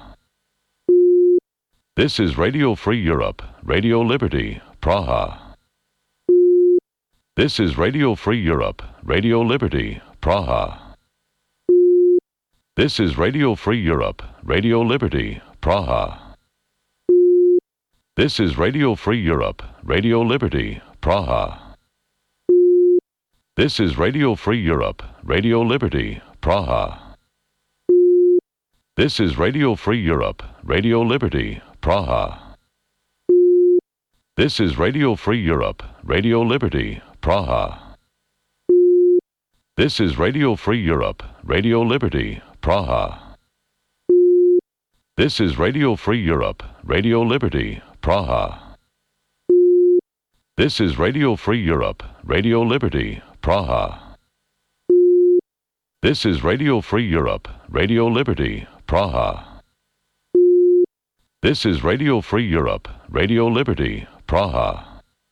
This is Radio Free Europe, Radio Liberty, Praha. This is Radio Free Europe, Radio Liberty, Praha. This is Radio Free Europe, Radio Liberty, Praha. This is Radio Free Europe, Radio Liberty, Praha. This is Radio Free Europe, Radio Liberty, Praha. This is Radio Free Europe, Radio Liberty, Praha. This is Radio Free Europe, Radio Liberty, Praha. This is Radio Free Europe, Radio Liberty, Praha. This is Radio Free Europe, Radio Liberty, Praha. This is Radio Free Europe, Radio Liberty, Praha. This is Radio Free Europe, Radio Liberty, Praha. This is Radio Free Europe, Radio Liberty, Praha.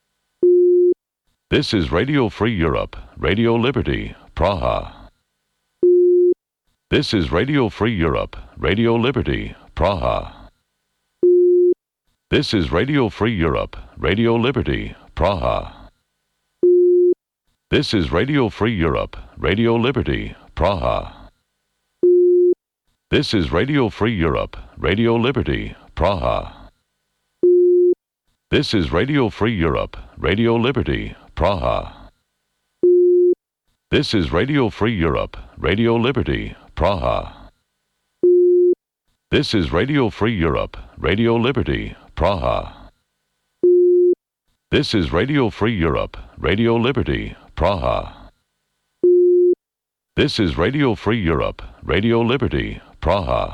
This is Radio Free Europe, Radio Liberty, Praha. This is Radio Free Europe, Radio Liberty, Praha. This is Radio Free Europe, Radio Liberty, Praha. This is Radio Free Europe, Radio Liberty, Praha. This is Radio Free Europe, Radio Liberty, Praha. This is Radio Free Europe, Radio Liberty, Praha. This is Radio Free Europe, Radio Liberty, Praha. This is Radio Free Europe, Radio Liberty, Praha. This is Radio Free Europe, Radio Liberty, Praha. This is Radio Free Europe, Radio Liberty, Praha.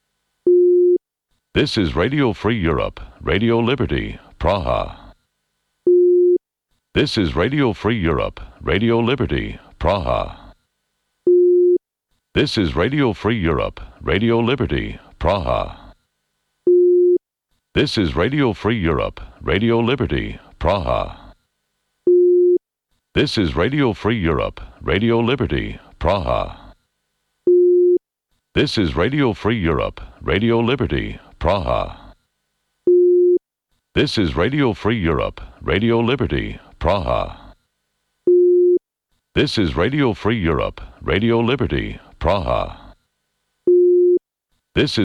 This is Radio Free Europe, Radio Liberty, Praha. This is Radio Free Europe, Radio Liberty, Praha. This is Radio Free Europe, Radio Liberty, Praha. This is Radio Free Europe, Radio Liberty, Praha. This is Radio Free Europe, Radio Liberty, Praha. This is Radio Free Europe, Radio Liberty, Praha. This is Radio Free Europe, Radio Liberty, Praha. This is Radio Free Europe, Radio Liberty, Praha. This is